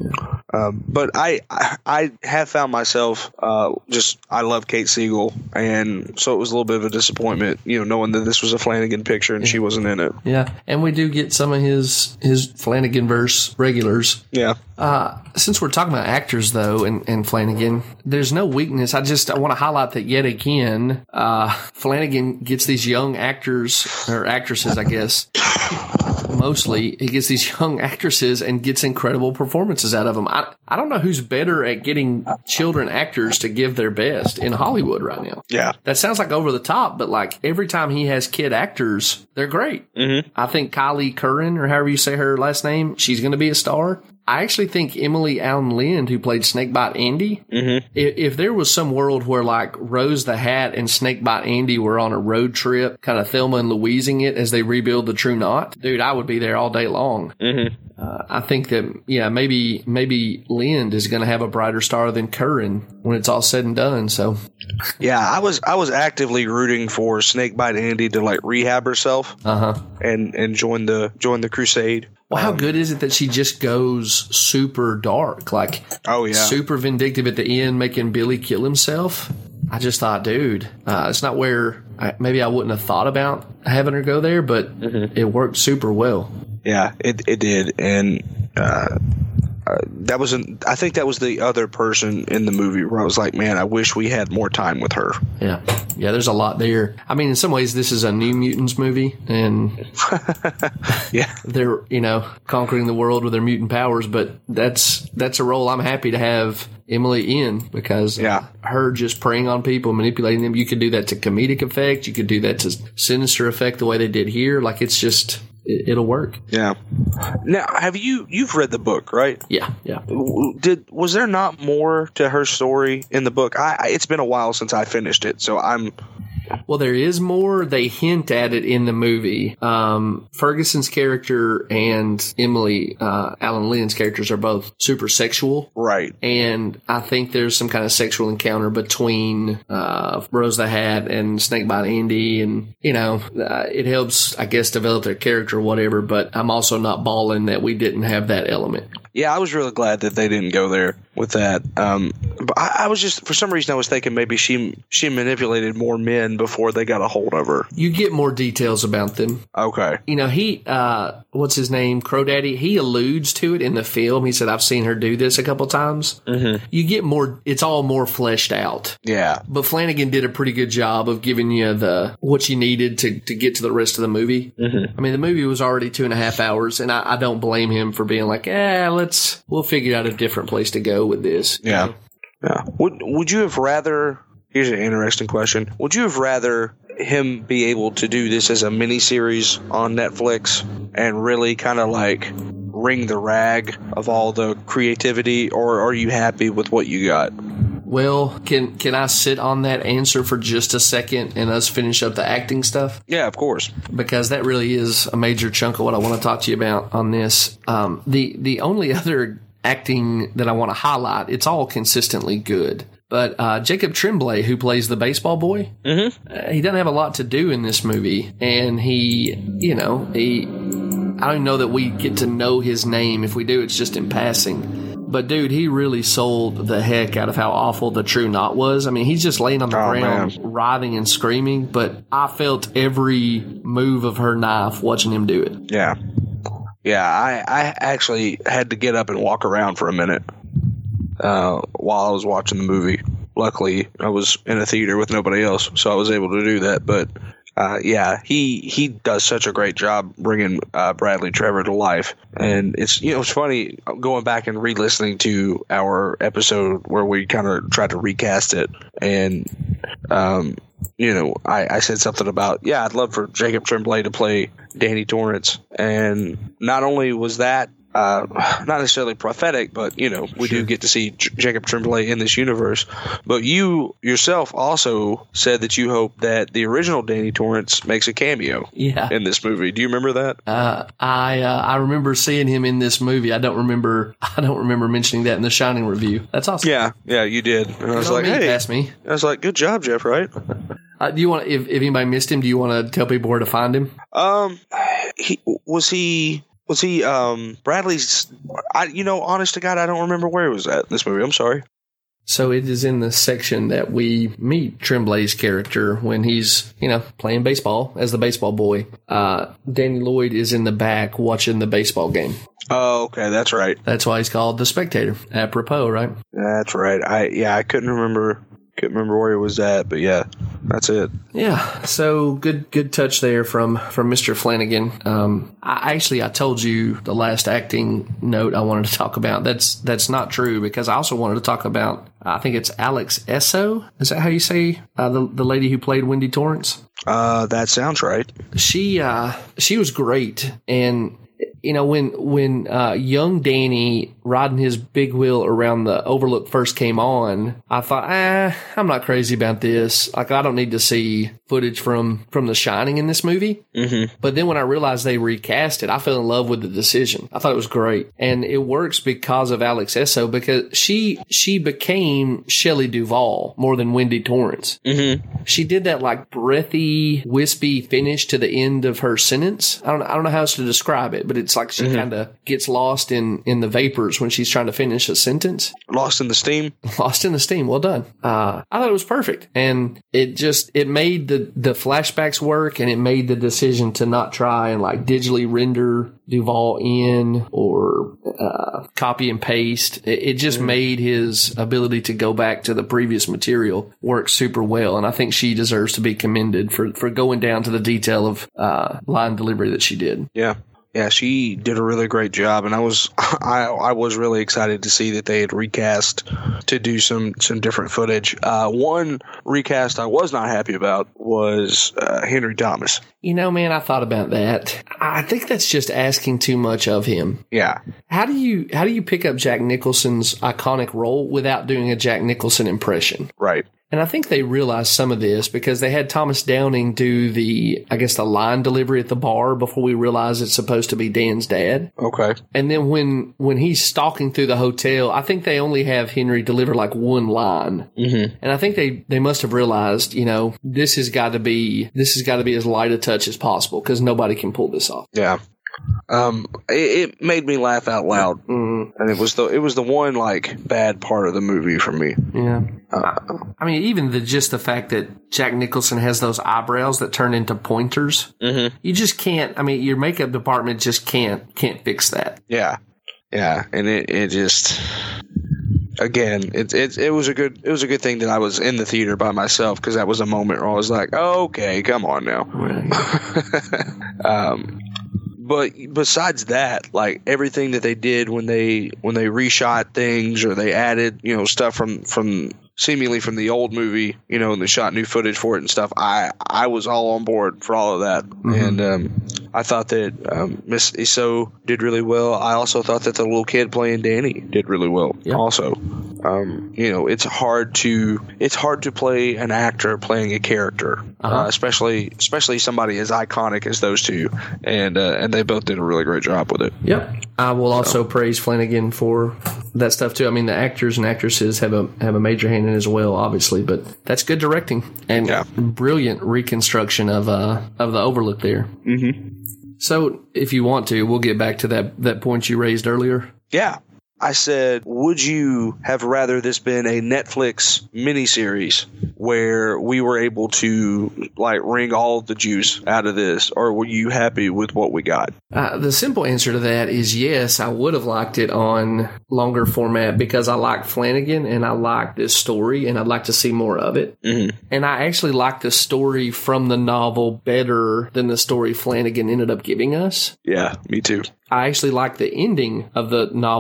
um, but I I have found myself uh, just I love Kate Siegel, and so it was a little bit of a disappointment, you know, knowing that this was a Flanagan picture and she wasn't in it. Yeah, and we do get some of his his Flanagan verse regulars. Yeah. Uh, since we're talking about actors, though, and, and Flanagan, there's no weakness. I just I want to highlight that yet again. Uh, Flanagan gets these young actors or actresses, I guess. Mostly, he gets these young actresses and gets incredible performances out of them. I I don't know who's better at getting children actors to give their best in Hollywood right now. Yeah. That sounds like over the top, but like every time he has kid actors, they're great. Mm-hmm. I think Kylie Curran, or however you say her last name, she's going to be a star. I actually think Emily Allen Lind, who played Snakebite Andy, mm-hmm. if, if there was some world where like Rose the Hat and Snakebite Andy were on a road trip, kind of Thelma and Louising it as they rebuild the True Knot, dude, I would be there all day long. Mm-hmm. Uh, I think that, yeah, maybe maybe Lind is going to have a brighter star than Curran when it's all said and done. So, yeah, I was I was actively rooting for Snakebite Andy to like rehab herself, uh-huh. and and join the join the crusade. Well, how good is it that she just goes super dark, like oh yeah, super vindictive at the end, making Billy kill himself? I just thought, dude, uh, it's not where I, maybe I wouldn't have thought about having her go there, but mm-hmm. it worked super well. Yeah, it it did, and uh, uh, that was an, I think that was the other person in the movie where I was like, man, I wish we had more time with her. Yeah, yeah, there's a lot there. I mean, in some ways, this is a New Mutants movie, and yeah, they're you know conquering the world with their mutant powers, but that's that's a role I'm happy to have Emily in, because yeah. her just preying on people, manipulating them. You could do that to comedic effect. You could do that to sinister effect the way they did here. Like, it's just, it, it'll work. Yeah. Now, have you, you've read the book, right? Yeah. Yeah. Did, was there not more to her story in the book? I, I it's been a while since I finished it, so I'm, Well, there is more. They hint at it in the movie. Um, Ferguson's character and Emily uh, Allen Lind's characters are both super sexual. Right. And I think there's some kind of sexual encounter between uh, Rose the Hat and Snakebite Andy. And, you know, uh, it helps, I guess, develop their character or whatever. But I'm also not balling that we didn't have that element. Yeah, I was really glad that they didn't go there with that. Um, but I, I was just, for some reason, I was thinking maybe she she manipulated more men before they got a hold of her. You get more details about them. Okay. You know, he, uh, what's his name? Crow Daddy. He alludes to it in the film. He said, I've seen her do this a couple times. Mm-hmm. You get more, it's all more fleshed out. Yeah. But Flanagan did a pretty good job of giving you the, what you needed to, to get to the rest of the movie. Mm-hmm. I mean, the movie was already two and a half hours, and I, I don't blame him for being like, eh, let's, we'll figure out a different place to go with this. Yeah. know? Yeah. Would, would you have rather, here's an interesting question. Would you have rather him be able to do this as a miniseries on Netflix and really kind of like wring the rag of all the creativity, or are you happy with what you got? Well, can can I sit on that answer for just a second and us finish up the acting stuff? Yeah, of course. Because that really is a major chunk of what I want to talk to you about on this. Um, the the only other acting that I want to highlight, it's all consistently good. But uh, Jacob Tremblay, who plays the baseball boy, mm-hmm. uh, he doesn't have a lot to do in this movie. And he, you know, he, I don't know that we get to know his name. If we do, it's just in passing. But, dude, he really sold the heck out of how awful the True Knot was. I mean, he's just laying on the oh, ground, man. writhing and screaming. But I felt every move of her knife watching him do it. Yeah. Yeah, I, I actually had to get up and walk around for a minute uh, while I was watching the movie. Luckily, I was in a theater with nobody else, so I was able to do that. But uh, yeah, he he does such a great job bringing uh, Bradley Trevor to life. And it's, you know, it's funny going back and re-listening to our episode where we kind of tried to recast it. And, um, you know, I, I said something about, yeah, I'd love for Jacob Tremblay to play Danny Torrance. And not only was that uh, not necessarily prophetic, but you know, we Sure. do get to see J- Jacob Tremblay in this universe. But you yourself also said that you hope that the original Danny Torrance makes a cameo Yeah. in this movie. Do you remember that? Uh, I uh, I remember seeing him in this movie. I don't remember I don't remember mentioning that in the Shining review. That's awesome. Yeah, yeah, you did. And I was Good on like, me, hey, pass me. I was like, good job, Jeff. Right? Uh, do you want if if anybody missed him? Do you want to tell people where to find him? Um, he was he. Was he um, Bradley's? I, you know, honest to God, I don't remember where he was at in this movie. I'm sorry. So it is in the section that we meet Tremblay's character when he's, you know, playing baseball as the baseball boy. Uh, Danny Lloyd is in the back watching the baseball game. Oh, okay, that's right. That's why he's called the Spectator. Apropos, right? That's right. I yeah, I couldn't remember. Couldn't remember where he was at, but yeah, that's it. Yeah. So good, good touch there from from Mister Flanagan. Um, I actually I told you the last acting note I wanted to talk about. That's that's not true because I also wanted to talk about. I think it's Alex Esso. Is that how you say uh, the the lady who played Wendy Torrance? Uh, that sounds right. She uh, she was great, and you know when when uh, young Danny riding his big wheel around the Overlook first came on, I thought, ah, I'm not crazy about this. Like I don't need to see footage from from The Shining in this movie. Mm-hmm. But then when I realized they recast it, I fell in love with the decision. I thought it was great, and it works because of Alex Esso because she she became Shelley Duvall more than Wendy Torrance. Mm-hmm. She did that like breathy, wispy finish to the end of her sentence. I don't I don't know how else to describe it, but it's like she mm-hmm. kind of gets lost in in the vapors when she's trying to finish a sentence. Lost in the steam. Lost in the steam. Well done. Uh, I thought it was perfect, and it just it made the the flashbacks work, and it made the decision to not try and like digitally render Duvall in or uh, copy and paste. It, it just mm. made his ability to go back to the previous material work super well, and I think she deserves to be commended for for going down to the detail of uh, line delivery that she did. Yeah. Yeah, she did a really great job, and I was I I was really excited to see that they had recast to do some some different footage. Uh, one recast I was not happy about was uh, Henry Thomas. You know, man, I thought about that. I think that's just asking too much of him. Yeah. How do you how do you pick up Jack Nicholson's iconic role without doing a Jack Nicholson impression? Right. And I think they realized some of this because they had Thomas Downing do the, I guess, the line delivery at the bar before we realized it's supposed to be Dan's dad. Okay. And then when, when he's stalking through the hotel, I think they only have Henry deliver like one line. Mm-hmm. And I think they, they must have realized, you know, this has got to be, this has got to be as light a touch as possible because nobody can pull this off. Yeah. Um, it, it made me laugh out loud, mm. and it was the it was the one like bad part of the movie for me. Yeah, uh, I mean, even the just the fact that Jack Nicholson has those eyebrows that turn into pointers, mm-hmm. you just can't. I mean, your makeup department just can't can't fix that. Yeah, yeah, and it it just. Again, it, it it was a good it was a good thing that I was in the theater by myself because that was a moment where I was like, oh, okay, come on now. Right. um. But besides that, like everything that they did when they when they reshot things or they added, you know, stuff from, from seemingly from the old movie, you know, and they shot new footage for it and stuff, I I was all on board for all of that. Mm-hmm. And um, I thought that um, Miss Esso did really well. I also thought that the little kid playing Danny did really well. Yep. Also, um, you know, it's hard to it's hard to play an actor playing a character, uh-huh. uh, especially especially somebody as iconic as those two, and uh, and they both did a really great job with it. Yep. I will also so. praise Flanagan for that stuff too. I mean, the actors and actresses have a have a major hand in it as well, obviously, but that's good directing and yeah. brilliant reconstruction of uh of the Overlook there. Mm-hmm. So, if you want to, we'll get back to that that point you raised earlier. Yeah. I said, would you have rather this been a Netflix miniseries where we were able to like wring all of the juice out of this, or were you happy with what we got? Uh, the simple answer to that is yes. I would have liked it on longer format because I like Flanagan and I like this story and I'd like to see more of it. Mm-hmm. And I actually like the story from the novel better than the story Flanagan ended up giving us. Yeah, me too. I actually like the ending of the novel much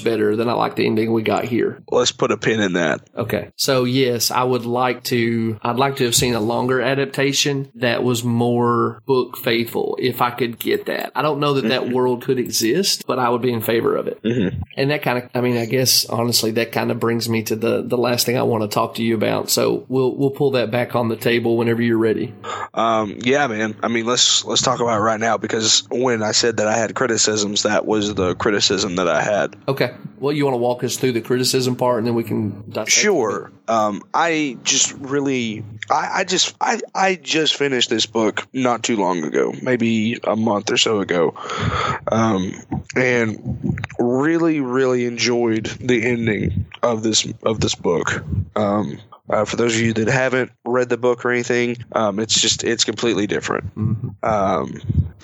better than I like the ending we got here. Let's put a pin in that. Okay. So yes, I would like to, I'd like to have seen a longer adaptation that was more book faithful if I could get that. I don't know that that world could exist, but I would be in favor of it. Mm-hmm. And that kind of, I mean, I guess honestly, that kind of brings me to the, the last thing I want to talk to you about. So we'll, we'll pull that back on the table whenever you're ready. Um, yeah, man. I mean, let's, let's talk about it right now, because when I said that I had criticisms, that was the criticism that I had. Okay. Well, you want to walk us through the criticism part and then we can dissect Sure. Um, I just really, I, I just, I, I just finished this book not too long ago, maybe a month or so ago. Um, and really, really enjoyed the ending of this, of this book. Um, Uh, for those of you that haven't read the book or anything, um, it's just, it's completely different. Mm-hmm. Um,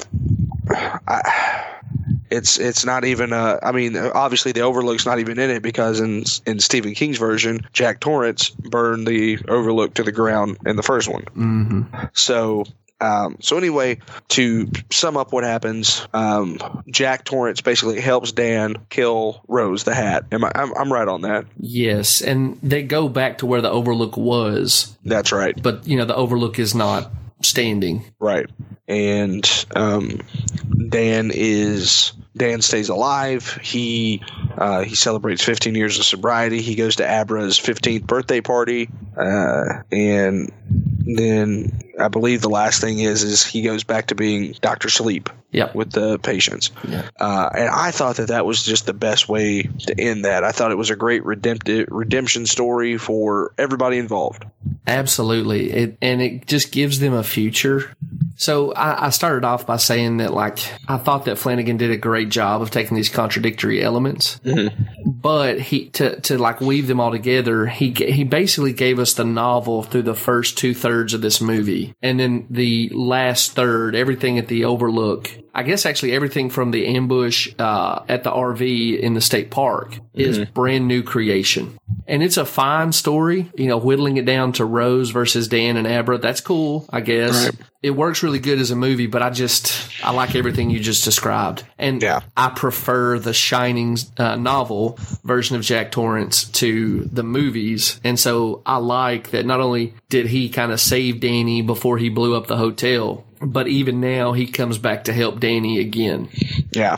I, it's, it's not even, uh, I mean, obviously the Overlook's not even in it, because in, in Stephen King's version, Jack Torrance burned the Overlook to the ground in the first one. Mm-hmm. So, Um, so anyway, to sum up what happens, um, Jack Torrance basically helps Dan kill Rose the Hat. Am I? I'm, I'm right on that. Yes, and they go back to where the Overlook was. That's right. But you know, the Overlook is not standing. Right, and um, Dan is Dan stays alive. He uh, he celebrates fifteen years of sobriety. He goes to Abra's fifteenth birthday party, uh, and then I believe the last thing is is he goes back to being Doctor Sleep. Yep. With the patients. Yeah. Uh, and I thought that that was just the best way to end that. I thought it was a great redemptive redemption story for everybody involved. Absolutely. It, and it just gives them a future. So I, I started off by saying that, like, I thought that Flanagan did a great job of taking these contradictory elements, mm-hmm. but he to to like weave them all together. He he basically gave us the novel through the first two thirds of this movie, and then the last third, everything at the Overlook. I guess actually everything from the ambush uh, at the R V in the state park is mm-hmm. brand new creation. And it's a fine story, you know, whittling it down to Rose versus Dan and Abra. That's cool, I guess. Right. It works really good as a movie, but I just, I like everything you just described. And yeah. I prefer the Shining uh, novel version of Jack Torrance to the movies. And so I like that not only did he kind of save Danny before he blew up the hotel, but even now he comes back to help Danny again. Yeah.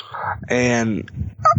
And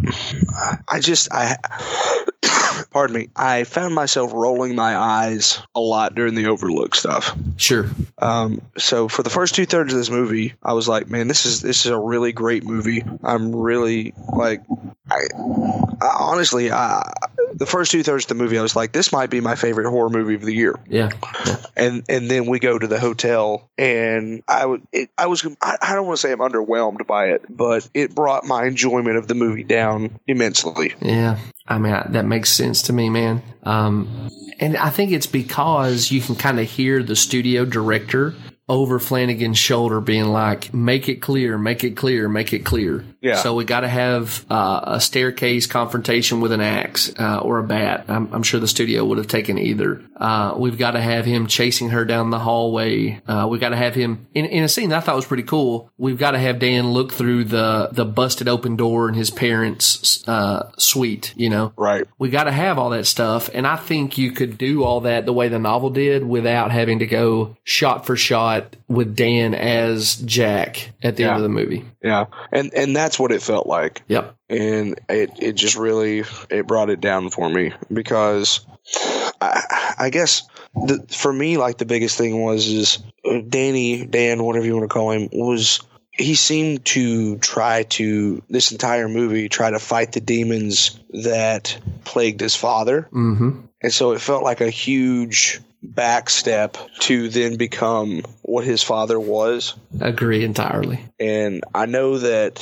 I just, I, pardon me, I found myself rolling my eyes a lot during the Overlook stuff. Sure. Um, so for the first two thirds of this movie, I was like, man, this is, this is a really great movie. I'm really like, I, I honestly, I, the first two thirds of the movie, I was like, this might be my favorite horror movie of the year. Yeah. yeah. And, and then we go to the hotel, and I would, it, I was, I, I don't want to say I'm underwhelmed by it, but it brought my enjoyment of the movie down immensely. Yeah. I mean, I, that makes sense to me, man. Um, and I think it's because you can kind of hear the studio director over Flanagan's shoulder being like, make it clear, make it clear, make it clear. Yeah. So we got to have uh, a staircase confrontation with an axe uh, or a bat. I'm, I'm sure the studio would have taken either. Uh, we've got to have him chasing her down the hallway. Uh, we've got to have him in, in a scene that I thought was pretty cool. We've got to have Dan look through the, the busted open door in his parents' uh, suite, you know? Right. We got to have all that stuff. And I think you could do all that the way the novel did without having to go shot for shot with Dan as Jack at the yeah. end of the movie. Yeah. And, and that's what it felt like. Yep. And it, it just really, it brought it down for me, because I, I guess the, for me, like the biggest thing was, is Danny, Dan, whatever you want to call him, was, he seemed to try to, this entire movie, try to fight the demons that plagued his father. Mm-hmm. And so it felt like a huge backstep to then become what his father was. Agree entirely. And I know that,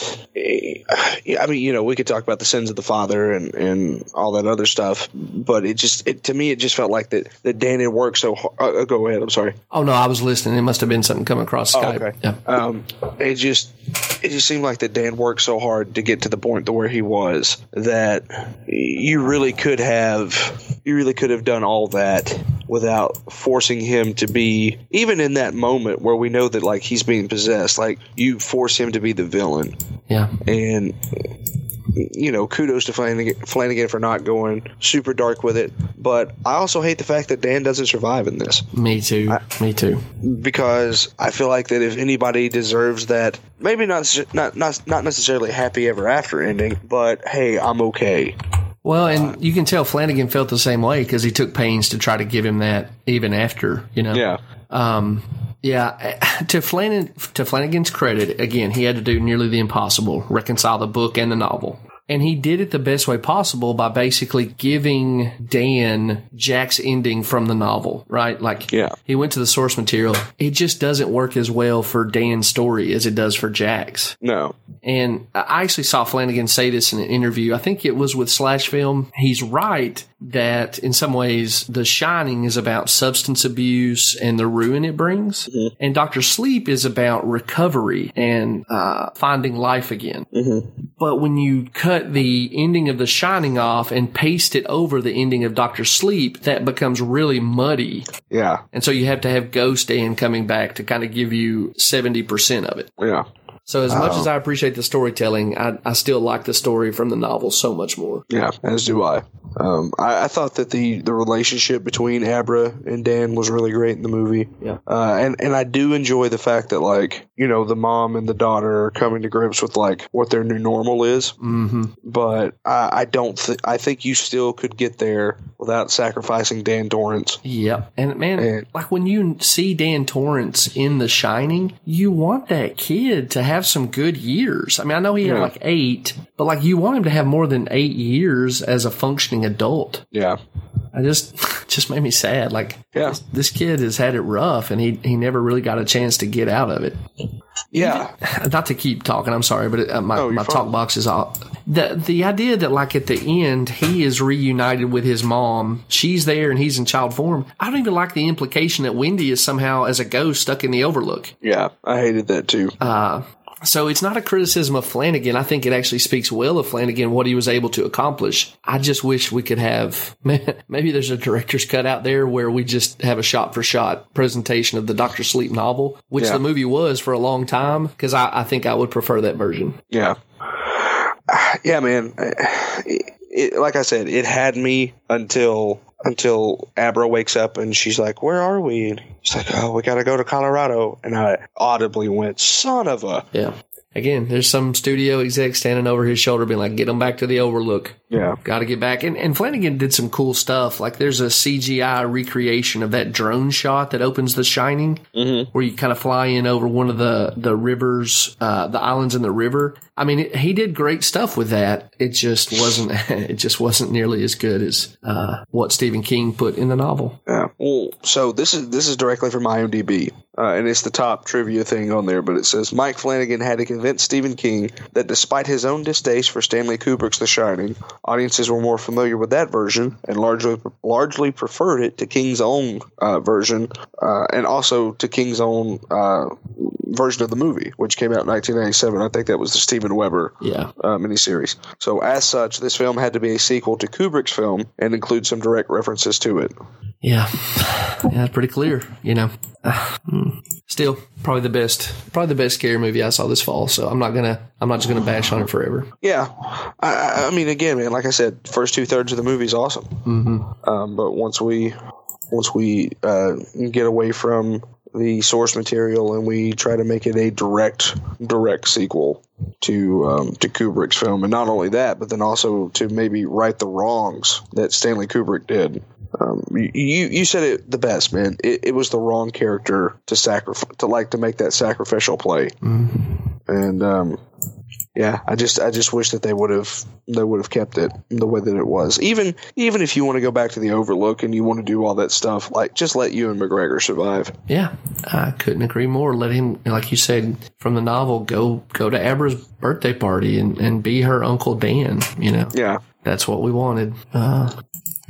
I mean, you know, we could talk about the sins of the father and, and all that other stuff, but it just, it, to me, it just felt like that, that Dan had worked so hard. Uh, go ahead. I'm sorry. Oh, no, I was listening. It must have been something coming across Skype. Oh, okay. Yeah. Um, it just, it just seemed like that Dan worked so hard to get to the point to where he was, that you really could have, you really could have done all that without forcing him to be, even in that moment where we know that, like, he's being possessed, like, you force him to be the villain. Yeah. And you know, kudos to Flanagan, Flanagan for not going super dark with it. But I also hate the fact that Dan doesn't survive in this. Me too. I, Me too. Because I feel like that if anybody deserves that, maybe not not not not necessarily happy ever after ending, but hey, I'm okay. Well, and uh, you can tell Flanagan felt the same way because he took pains to try to give him that even after, you know. Yeah. Um, yeah. To Flanagan, to Flanagan's credit, again, he had to do nearly the impossible: reconcile the book and the novel. And he did it the best way possible by basically giving Dan Jack's ending from the novel, right? Like, yeah. He went to the source material. It just doesn't work as well for Dan's story as it does for Jack's. No. And I actually saw Flanagan say this in an interview. I think it was with Slash Film. He's right that in some ways The Shining is about substance abuse and the ruin it brings. Mm-hmm. And Doctor Sleep is about recovery and uh, finding life again. Mm-hmm. But when you cut the ending of The Shining off and paste it over the ending of Doctor Sleep, that becomes really muddy. Yeah. And so you have to have Ghost Dan coming back to kind of give you seventy percent of it. Yeah. So as much um, as I appreciate the storytelling, I, I still like the story from the novel so much more. Yeah, as do I. Um, I, I thought that the, the relationship between Abra and Dan was really great in the movie. Yeah. Uh, and, and I do enjoy the fact that, like, you know, the mom and the daughter are coming to grips with, like, what their new normal is. Mm-hmm. But I, I don't think, I think you still could get there without sacrificing Dan Torrance. Yeah. And, man, and, like, when you see Dan Torrance in The Shining, you want that kid to have some good years. I mean, I know he had, yeah. like, eight, but, like, you want him to have more than eight years as a functioning adult. Yeah. I just just made me sad. Like, yeah. this, this kid has had it rough, and he, he never really got a chance to get out of it. Yeah. Even, not to keep talking, I'm sorry, but it, uh, my, oh, my talk box is off. The, the idea that, like, at the end, he is reunited with his mom, she's there, and he's in child form. I don't even like the implication that Wendy is somehow as a ghost stuck in the Overlook. Yeah, I hated that, too. Uh, So it's not a criticism of Flanagan. I think it actually speaks well of Flanagan, what he was able to accomplish. I just wish we could have, maybe there's a director's cut out there where we just have a shot-for-shot presentation of the Doctor Sleep novel, which yeah. the movie was for a long time, because I, I think I would prefer that version. Yeah. Yeah, man. It, it, like I said, it had me until... Until Abra wakes up and she's like, "Where are we?" And he's like, "Oh, we got to go to Colorado." And I audibly went, "Son of a." Yeah. Again, there's some studio exec standing over his shoulder being like, "Get them back to the Overlook." Yeah. Got to get back. And, and Flanagan did some cool stuff. Like, there's a C G I recreation of that drone shot that opens The Shining, mm-hmm. where you kind of fly in over one of the, the rivers, uh, the islands in the river. I mean, it, he did great stuff with that. It just wasn't, it just wasn't nearly as good as, uh, what Stephen King put in the novel. Yeah. Well, so this is, this is directly from IMDb. Uh, and it's the top trivia thing on there, but it says Mike Flanagan had to convince Stephen King that despite his own distaste for Stanley Kubrick's The Shining, audiences were more familiar with that version and largely largely preferred it to King's own uh, version, uh, and also to King's own uh, version of the movie, which came out in nineteen ninety-seven. I think that was the Steven Weber yeah. uh, miniseries. So as such, this film had to be a sequel to Kubrick's film and include some direct references to it. Yeah, yeah, pretty clear, you know. Uh, still, probably the best, probably the best scary movie I saw this fall. So I'm not gonna, I'm not just gonna bash on it forever. Yeah, I, I mean, again, man, like I said, first two thirds of the movie is awesome. Mm-hmm. Um, but once we, once we uh, get away from the source material and we try to make it a direct, direct sequel to um, to Kubrick's film, and not only that, but then also to maybe right the wrongs that Stanley Kubrick did. Um, you you said it the best, man. It, it was the wrong character to sacrifice, to like to make that sacrificial play, mm-hmm. and um, yeah, I just I just wish that they would have they would have kept it the way that it was. Even even if you want to go back to the Overlook and you want to do all that stuff, like just let Ewan McGregor survive. Yeah, I couldn't agree more. Let him, like you said from the novel, go go to Abra's birthday party and, and be her Uncle Dan. You know, yeah, that's what we wanted. Uh,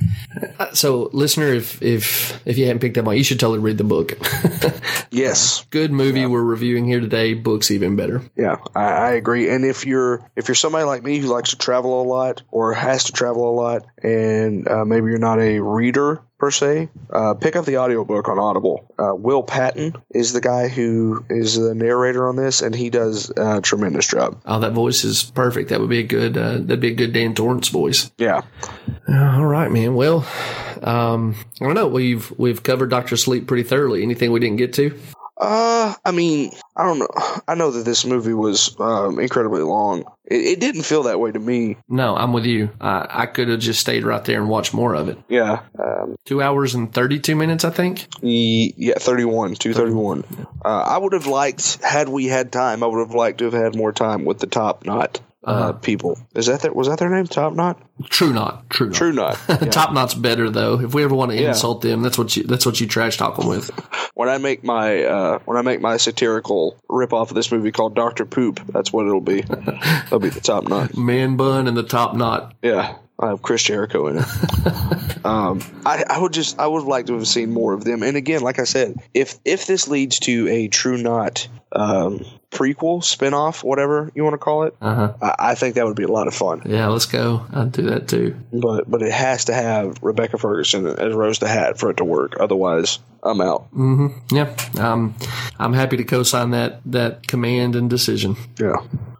So, listener, if if if you haven't picked up on it, you should totally read the book. Yes, good movie yeah. We're reviewing here today. Book's even better. Yeah, I, I agree. And if you're if you're somebody like me who likes to travel a lot or has to travel a lot, and uh, maybe you're not a reader, per se, uh, pick up the audiobook on Audible. Uh, Will Patton is the guy who is the narrator on this, and he does a tremendous job. Oh, that voice is perfect. That would be a good. Uh, that'd be a good Dan Torrance voice. Yeah. Uh, all right, man. Well, um, I don't know. We've we've covered Doctor Sleep pretty thoroughly. Anything we didn't get to? Uh, I mean, I don't know. I know that this movie was um, incredibly long. It, it didn't feel that way to me. No, I'm with you. I, I could have just stayed right there and watched more of it. Yeah. Um, Two hours and thirty-two minutes, I think. Yeah, thirty-one, two thirty-one. Uh, I would have liked, had we had time, I would have liked to have had more time with the Top Knot uh, uh-huh. people. Is that their, was that their name? Top Knot? True Knot. True Knot. True Knot. Yeah. Top Knot's better though. If we ever want to yeah. insult them, that's what you that's what you trash talk them with. When I make my uh, when I make my satirical rip off of this movie called Doctor Poop, that's what it'll be. It'll be the Top Knot. Man bun and the Top Knot. Yeah. I have Chris Jericho in it. um, I, I would just, I would like to have seen more of them. And again, like I said, if if this leads to a True Knot um, prequel, spinoff, whatever you want to call it, uh-huh. I, I think that would be a lot of fun. Yeah, let's go. I'd do that too. But but it has to have Rebecca Ferguson as Rose the Hat for it to work. Otherwise, I'm out. Mm-hmm. Yeah, um, I'm happy to co-sign that that command and decision. Yeah.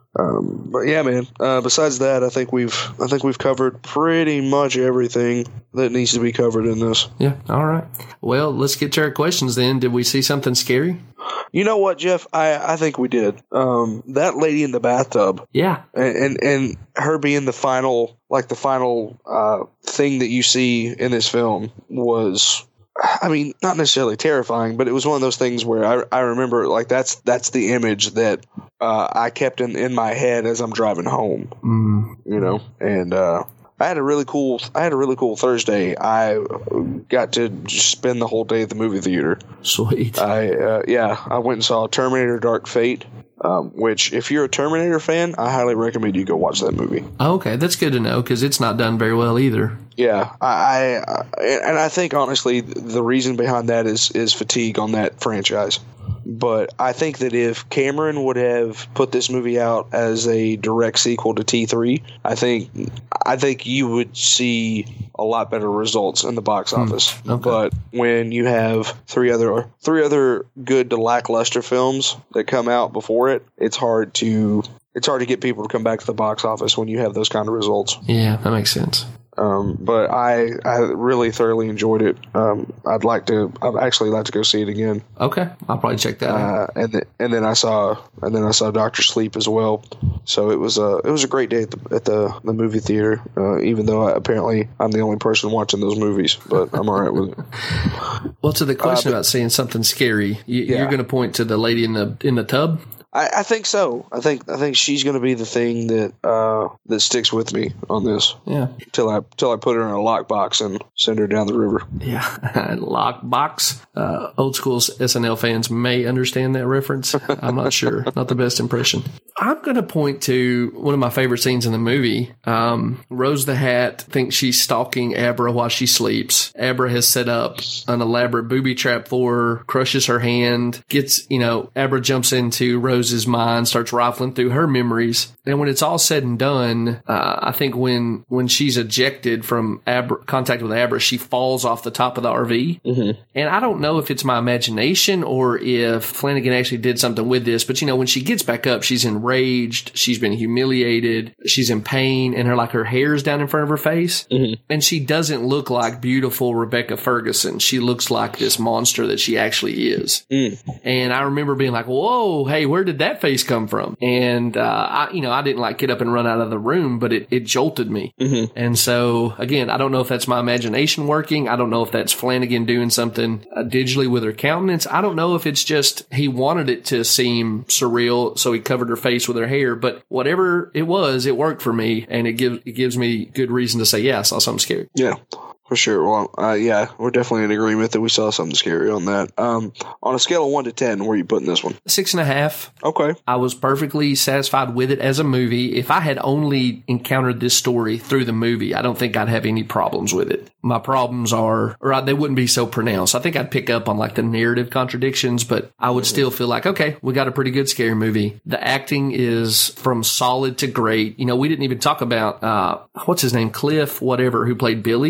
Um, but yeah, man. Uh, besides that, I think we've I think we've covered pretty much everything that needs to be covered in this. Yeah. All right. Well, let's get to our questions then. Did we see something scary? You know what, Jeff? I, I think we did. Um, that lady in the bathtub. Yeah. And, and and her being the final, like the final uh, thing that you see in this film was. I mean, not necessarily terrifying, but it was one of those things where I, I remember like that's that's the image that uh, I kept in, in my head as I'm driving home. Mm. You know, and uh, I had a really cool I had a really cool Thursday. I got to just spend the whole day at the movie theater. Sweet. I uh, yeah, I went and saw Terminator: Dark Fate. Um, which, if you're a Terminator fan, I highly recommend you go watch that movie. Okay, that's good to know because it's not done very well either. Yeah, I, I, I and I think honestly the reason behind that is is fatigue on that franchise. But I think that if Cameron would have put this movie out as a direct sequel to T three, I think I think you would see a lot better results in the box office. Hmm, okay. But when you have three other three other good to lackluster films that come out before it, it's hard to it's hard to get people to come back to the box office when you have those kind of results. Yeah, that makes sense. Um, but I, I really thoroughly enjoyed it. Um, I'd like to, I'd actually like to go see it again. Okay, I'll probably check that uh, out. And then, and then I saw, and then I saw Doctor Sleep as well. So it was a, it was a great day at the, at the, the movie theater. Uh, even though I, apparently I'm the only person watching those movies, but I'm all right with it. Well, to the question uh, but, about seeing something scary, you, yeah. you're going to point to the lady in the in the tub. I, I think so. I think I think she's going to be the thing that uh, that sticks with me on this. Yeah. Till I till I put her in a lockbox and send her down the river. Yeah. Lockbox. Uh, old school S N L fans may understand that reference. I'm not sure. Not the best impression. I'm going to point to one of my favorite scenes in the movie. Um, Rose the Hat thinks she's stalking Abra while she sleeps. Abra has set up an elaborate booby trap for her, crushes her hand, gets, you know, Abra jumps into Rose's mind, starts rifling through her memories. And when it's all said and done, uh, I think when, when she's ejected from Abra, contact with Abra, she falls off the top of the R V. Mm-hmm. And I don't know if it's my imagination or if Flanagan actually did something with this, but you know, when she gets back up, she's enraged, she's been humiliated, she's in pain, and her like her hair's down in front of her face. Mm-hmm. And she doesn't look like beautiful Rebecca Ferguson. She looks like this monster that she actually is. Mm. And I remember being like, whoa, hey, where did that face come from? And, uh, I, you know, I didn't like get up and run out of the room, but it, it jolted me. Mm-hmm. And so, again, I don't know if that's my imagination working. I don't know if that's Flanagan doing something uh, digitally with her countenance. I don't know if it's just he wanted it to seem surreal, so he covered her face with her hair. But whatever it was, it worked for me, and it gives it gives me good reason to say, yeah, I saw something scary. Yeah. For sure. Well, uh, yeah, we're definitely in agreement that we saw something scary on that. Um, on a scale of one to ten, where are you putting this one? Six and a half. Okay. I was perfectly satisfied with it as a movie. If I had only encountered this story through the movie, I don't think I'd have any problems with it. My problems are, or they wouldn't be so pronounced. I think I'd pick up on like the narrative contradictions, but I would still feel like, okay, we got a pretty good scary movie. The acting is from solid to great. You know, we didn't even talk about, uh, what's his name? Cliff, whatever, who played Billy. Yeah.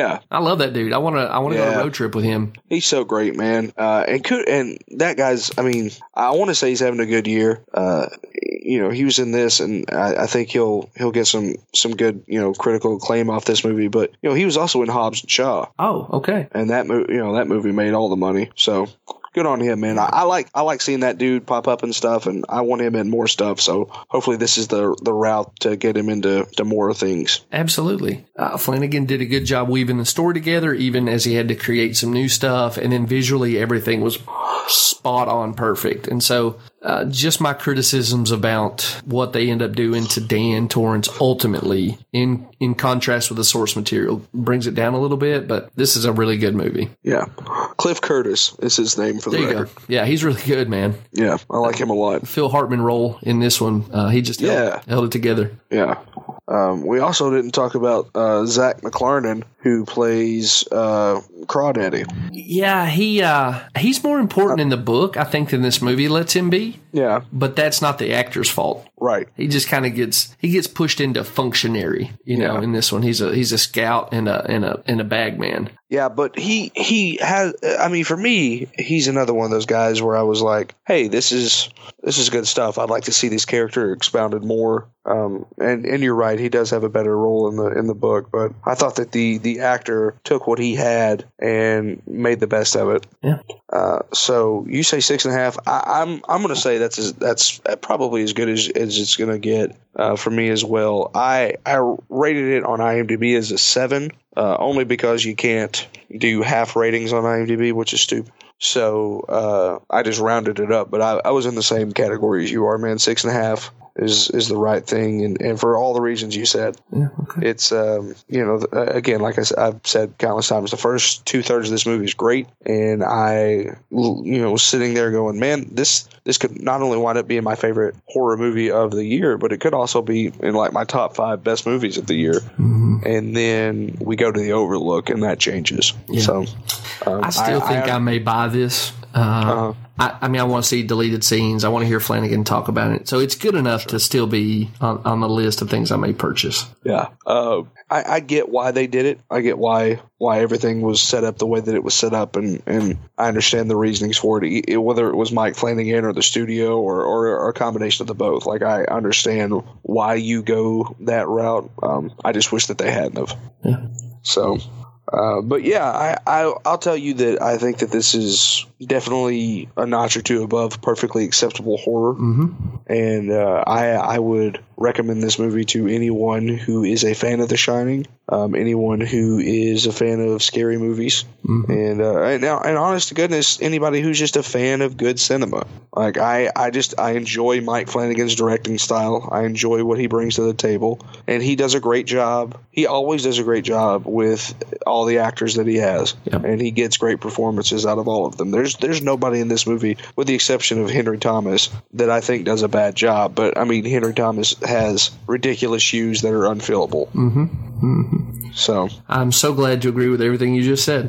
Yeah, I love that dude. I want to. I want to go on Yeah. a road trip with him. he's so great, man. Uh, and could and that guy's. I mean, I want to say he's having a good year. Uh, you know, he was in this, and I, I think he'll he'll get some some good you know critical acclaim off this movie. But you know, he was also in Hobbs and Shaw, Oh, okay. and that movie, you know, that movie made all the money. So good on him, man. I, I like I like seeing that dude pop up and stuff, and I want him in more stuff. So hopefully, this is the the route to get him into to more things. Absolutely. Uh, Flanagan did a good job weaving the story together, even as he had to create some new stuff. And then visually, everything was spot on perfect. And so uh, just my criticisms about what they end up doing to Dan Torrance ultimately, in, in contrast with the source material, brings it down a little bit. But this is a really good movie. Yeah, Cliff Curtis is his name for the There you record. go. Yeah, he's really good, man. Yeah, I like him a lot. Phil Hartman role in this one, uh, he just held, Yeah. held it together. Yeah. Um, we also didn't talk about uh, Zach McClarnon, who plays uh, Crawdaddy. Yeah, he uh, he's more important in the book, I think, than this movie lets him be. Yeah, But that's not the actor's fault. right. He just kind of gets he gets pushed into functionary, you know. Yeah. In this one, he's a he's a scout and a and a and a bag man. Yeah, but he he has. I mean, for me, he's another one of those guys where I was like, "Hey, this is this is good stuff. I'd like to see this character expounded more." Um, and and you're right, he does have a better role in the in the book. But I thought that the the actor took what he had and made the best of it. Yeah. Uh, so you say six and a half. I, I'm I'm going to say that's as, that's probably as good as, as it's going to get uh, for me as well. I I rated it on IMDb as a seven, uh, only because you can't do half ratings on IMDb, which is stupid. So uh, I just rounded it up, but I, I was in the same category as you are, man. Six and a half is is the right thing, and, and for all the reasons you said. Yeah, okay. It's um, you know, uh, again, like I said, I've said countless times, the first two thirds of this movie is great, and I, you know, was sitting there going, man, this this could not only wind up being my favorite horror movie of the year, but it could also be in like my top five best movies of the year. Mm-hmm. And then we go to the Overlook, and that changes. Yeah. So um, I still I, think I, I, may buy this. Uh, uh-huh. I, I mean, I want to see deleted scenes. I want to hear Flanagan talk about it. So it's good enough sure. to still be on, on the list of things I may purchase. Yeah. Uh, I, I get why they did it. I get why why everything was set up the way that it was set up, and, and I understand the reasonings for it, it, whether it was Mike Flanagan or the studio or, or, or a combination of the both. Like, I understand why you go that route. Um, I just wish that they hadn't have. Yeah. So... Uh, but yeah, I, I, I'll tell you that I think that this is definitely a notch or two above perfectly acceptable horror. Mm-hmm. And uh, I, I would recommend this movie to anyone who is a fan of The Shining, um, anyone who is a fan of scary movies, mm-hmm. and, uh, and and honest to goodness, anybody who's just a fan of good cinema. Like I, I just I enjoy Mike Flanagan's directing style. I enjoy what he brings to the table, and he does a great job. He always does a great job with all the actors that he has, yep. and he gets great performances out of all of them. There's there's nobody in this movie, with the exception of Henry Thomas, that I think does a bad job. But I mean, Henry Thomas has ridiculous shoes that are unfillable. Mm-hmm. Mm-hmm. So I'm so glad to agree with everything you just said.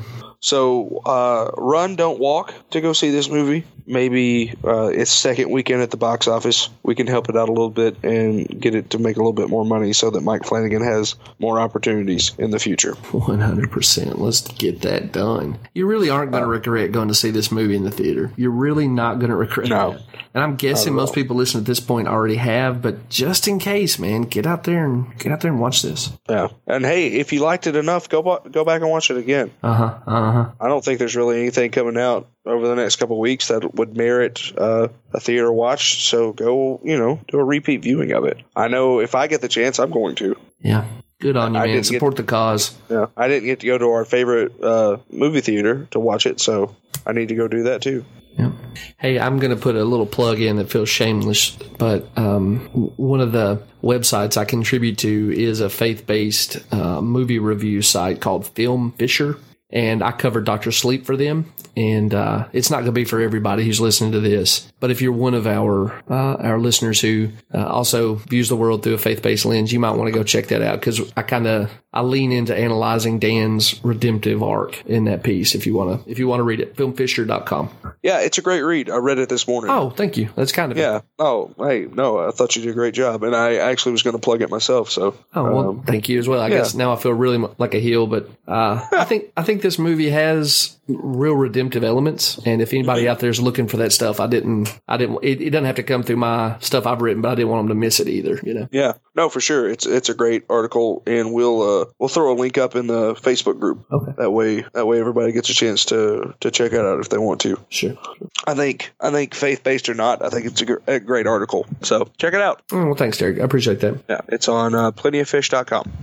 So uh, run, don't walk to go see this movie. Maybe uh, its second weekend at the box office, we can help it out a little bit and get it to make a little bit more money so that Mike Flanagan has more opportunities in the future. one hundred percent. Let's get that done. You really aren't going to regret going to see this movie in the theater. You're really not going to regret No. that. And I'm guessing most people listening at this point already have, but just in case, man, get out there and get out there and watch this. Yeah. And hey, if you liked it enough, go ba- go back and watch it again. Uh-huh. Uh-huh. I don't think there's really anything coming out over the next couple of weeks that would merit uh, a theater watch. So go, you know, do a repeat viewing of it. I know if I get the chance, I'm going to. Yeah. Good on you, I man. Support get, the cause. Yeah. I didn't get to go to our favorite uh, movie theater to watch it, so I need to go do that too. Yeah. Hey, I'm going to put a little plug in that feels shameless, but um, one of the websites I contribute to is a faith-based uh, movie review site called Film Fisher. and I covered Doctor Sleep for them. And uh, it's not going to be for everybody who's listening to this. But if you're one of our uh, our listeners who uh, also views the world through a faith-based lens, you might want to go check that out, because I kind of I lean into analyzing Dan's redemptive arc in that piece. If you want to if you want to read it, film fisher dot com. Yeah, it's a great read. I read it this morning. Oh, thank you. That's kind of yeah. it. Oh, hey, no, I thought you did a great job, and I actually was going to plug it myself. So, oh well, um, thank you as well. I yeah. guess now I feel really mu- like a heel, but uh, I think I think this movie has real redemptive elements, and if anybody out there is looking for that stuff, I didn't, I didn't. It, it doesn't have to come through my stuff I've written, but I didn't want them to miss it either. You know? Yeah, no, for sure. It's it's a great article, and we'll uh, we'll throw a link up in the Facebook group. Okay. That way, that way everybody gets a chance to to check it out if they want to. Sure. I think I think faith based or not, I think it's a, gr- a great article. So check it out. Oh, well, thanks, Derek. I appreciate that. Yeah, it's on uh, plenty of fish dot com.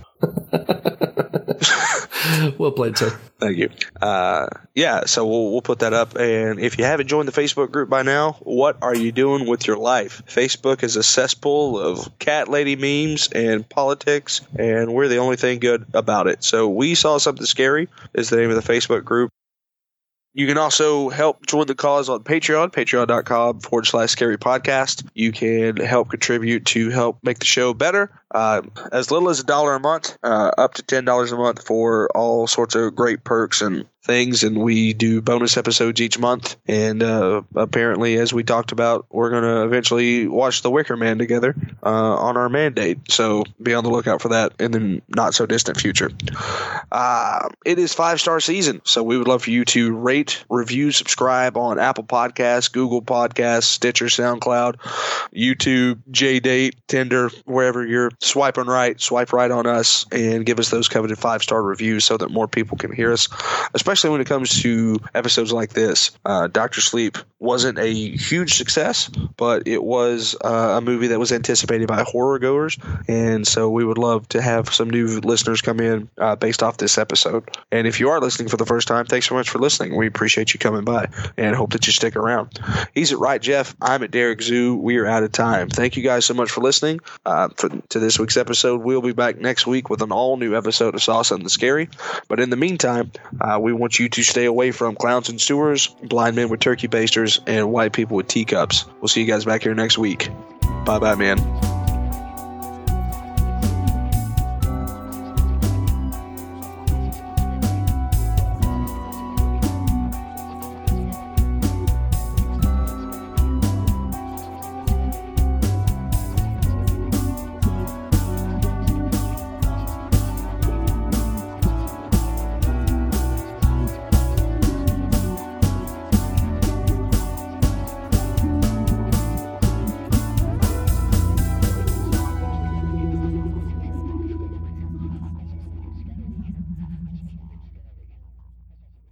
Well played, sir. Thank you. Uh, yeah, so we'll we'll put that up. And if you haven't joined the Facebook group by now, what are you doing with your life? Facebook is a cesspool of cat lady memes and politics, and we're the only thing good about it. So We Saw Something Scary is the name of the Facebook group. You can also help join the cause on Patreon, patreon.com forward slash scary podcast. You can help contribute to help make the show better. Uh, as little as a dollar a month, uh, up to ten dollars a month for all sorts of great perks and things. And we do bonus episodes each month. And uh, apparently, as we talked about, we're going to eventually watch The Wicker Man together uh, on our mandate. So be on the lookout for that in the not so distant future. Uh, it is five star season. So we would love for you to rate, review, subscribe on Apple Podcasts, Google Podcasts, Stitcher, SoundCloud, YouTube, JDate, Tinder, wherever you're swiping right, swipe right on us and give us those coveted five-star reviews so that more people can hear us, especially when it comes to episodes like this. Uh, Doctor Sleep wasn't a huge success, but it was uh, a movie that was anticipated by horror goers, and so we would love to have some new listeners come in uh, based off this episode. And if you are listening for the first time, thanks so much for listening. We appreciate you coming by and hope that you stick around. He's at Right Jeff. I'm at Derek Zoo. We are out of time. Thank you guys so much for listening uh, for, to this week's episode. We'll be back next week with an all-new episode of Saw Something Scary. But in the meantime, uh, we want you to stay away from clowns and sewers, blind men with turkey basters, and white people with teacups. We'll see you guys back here next week. Bye-bye, man.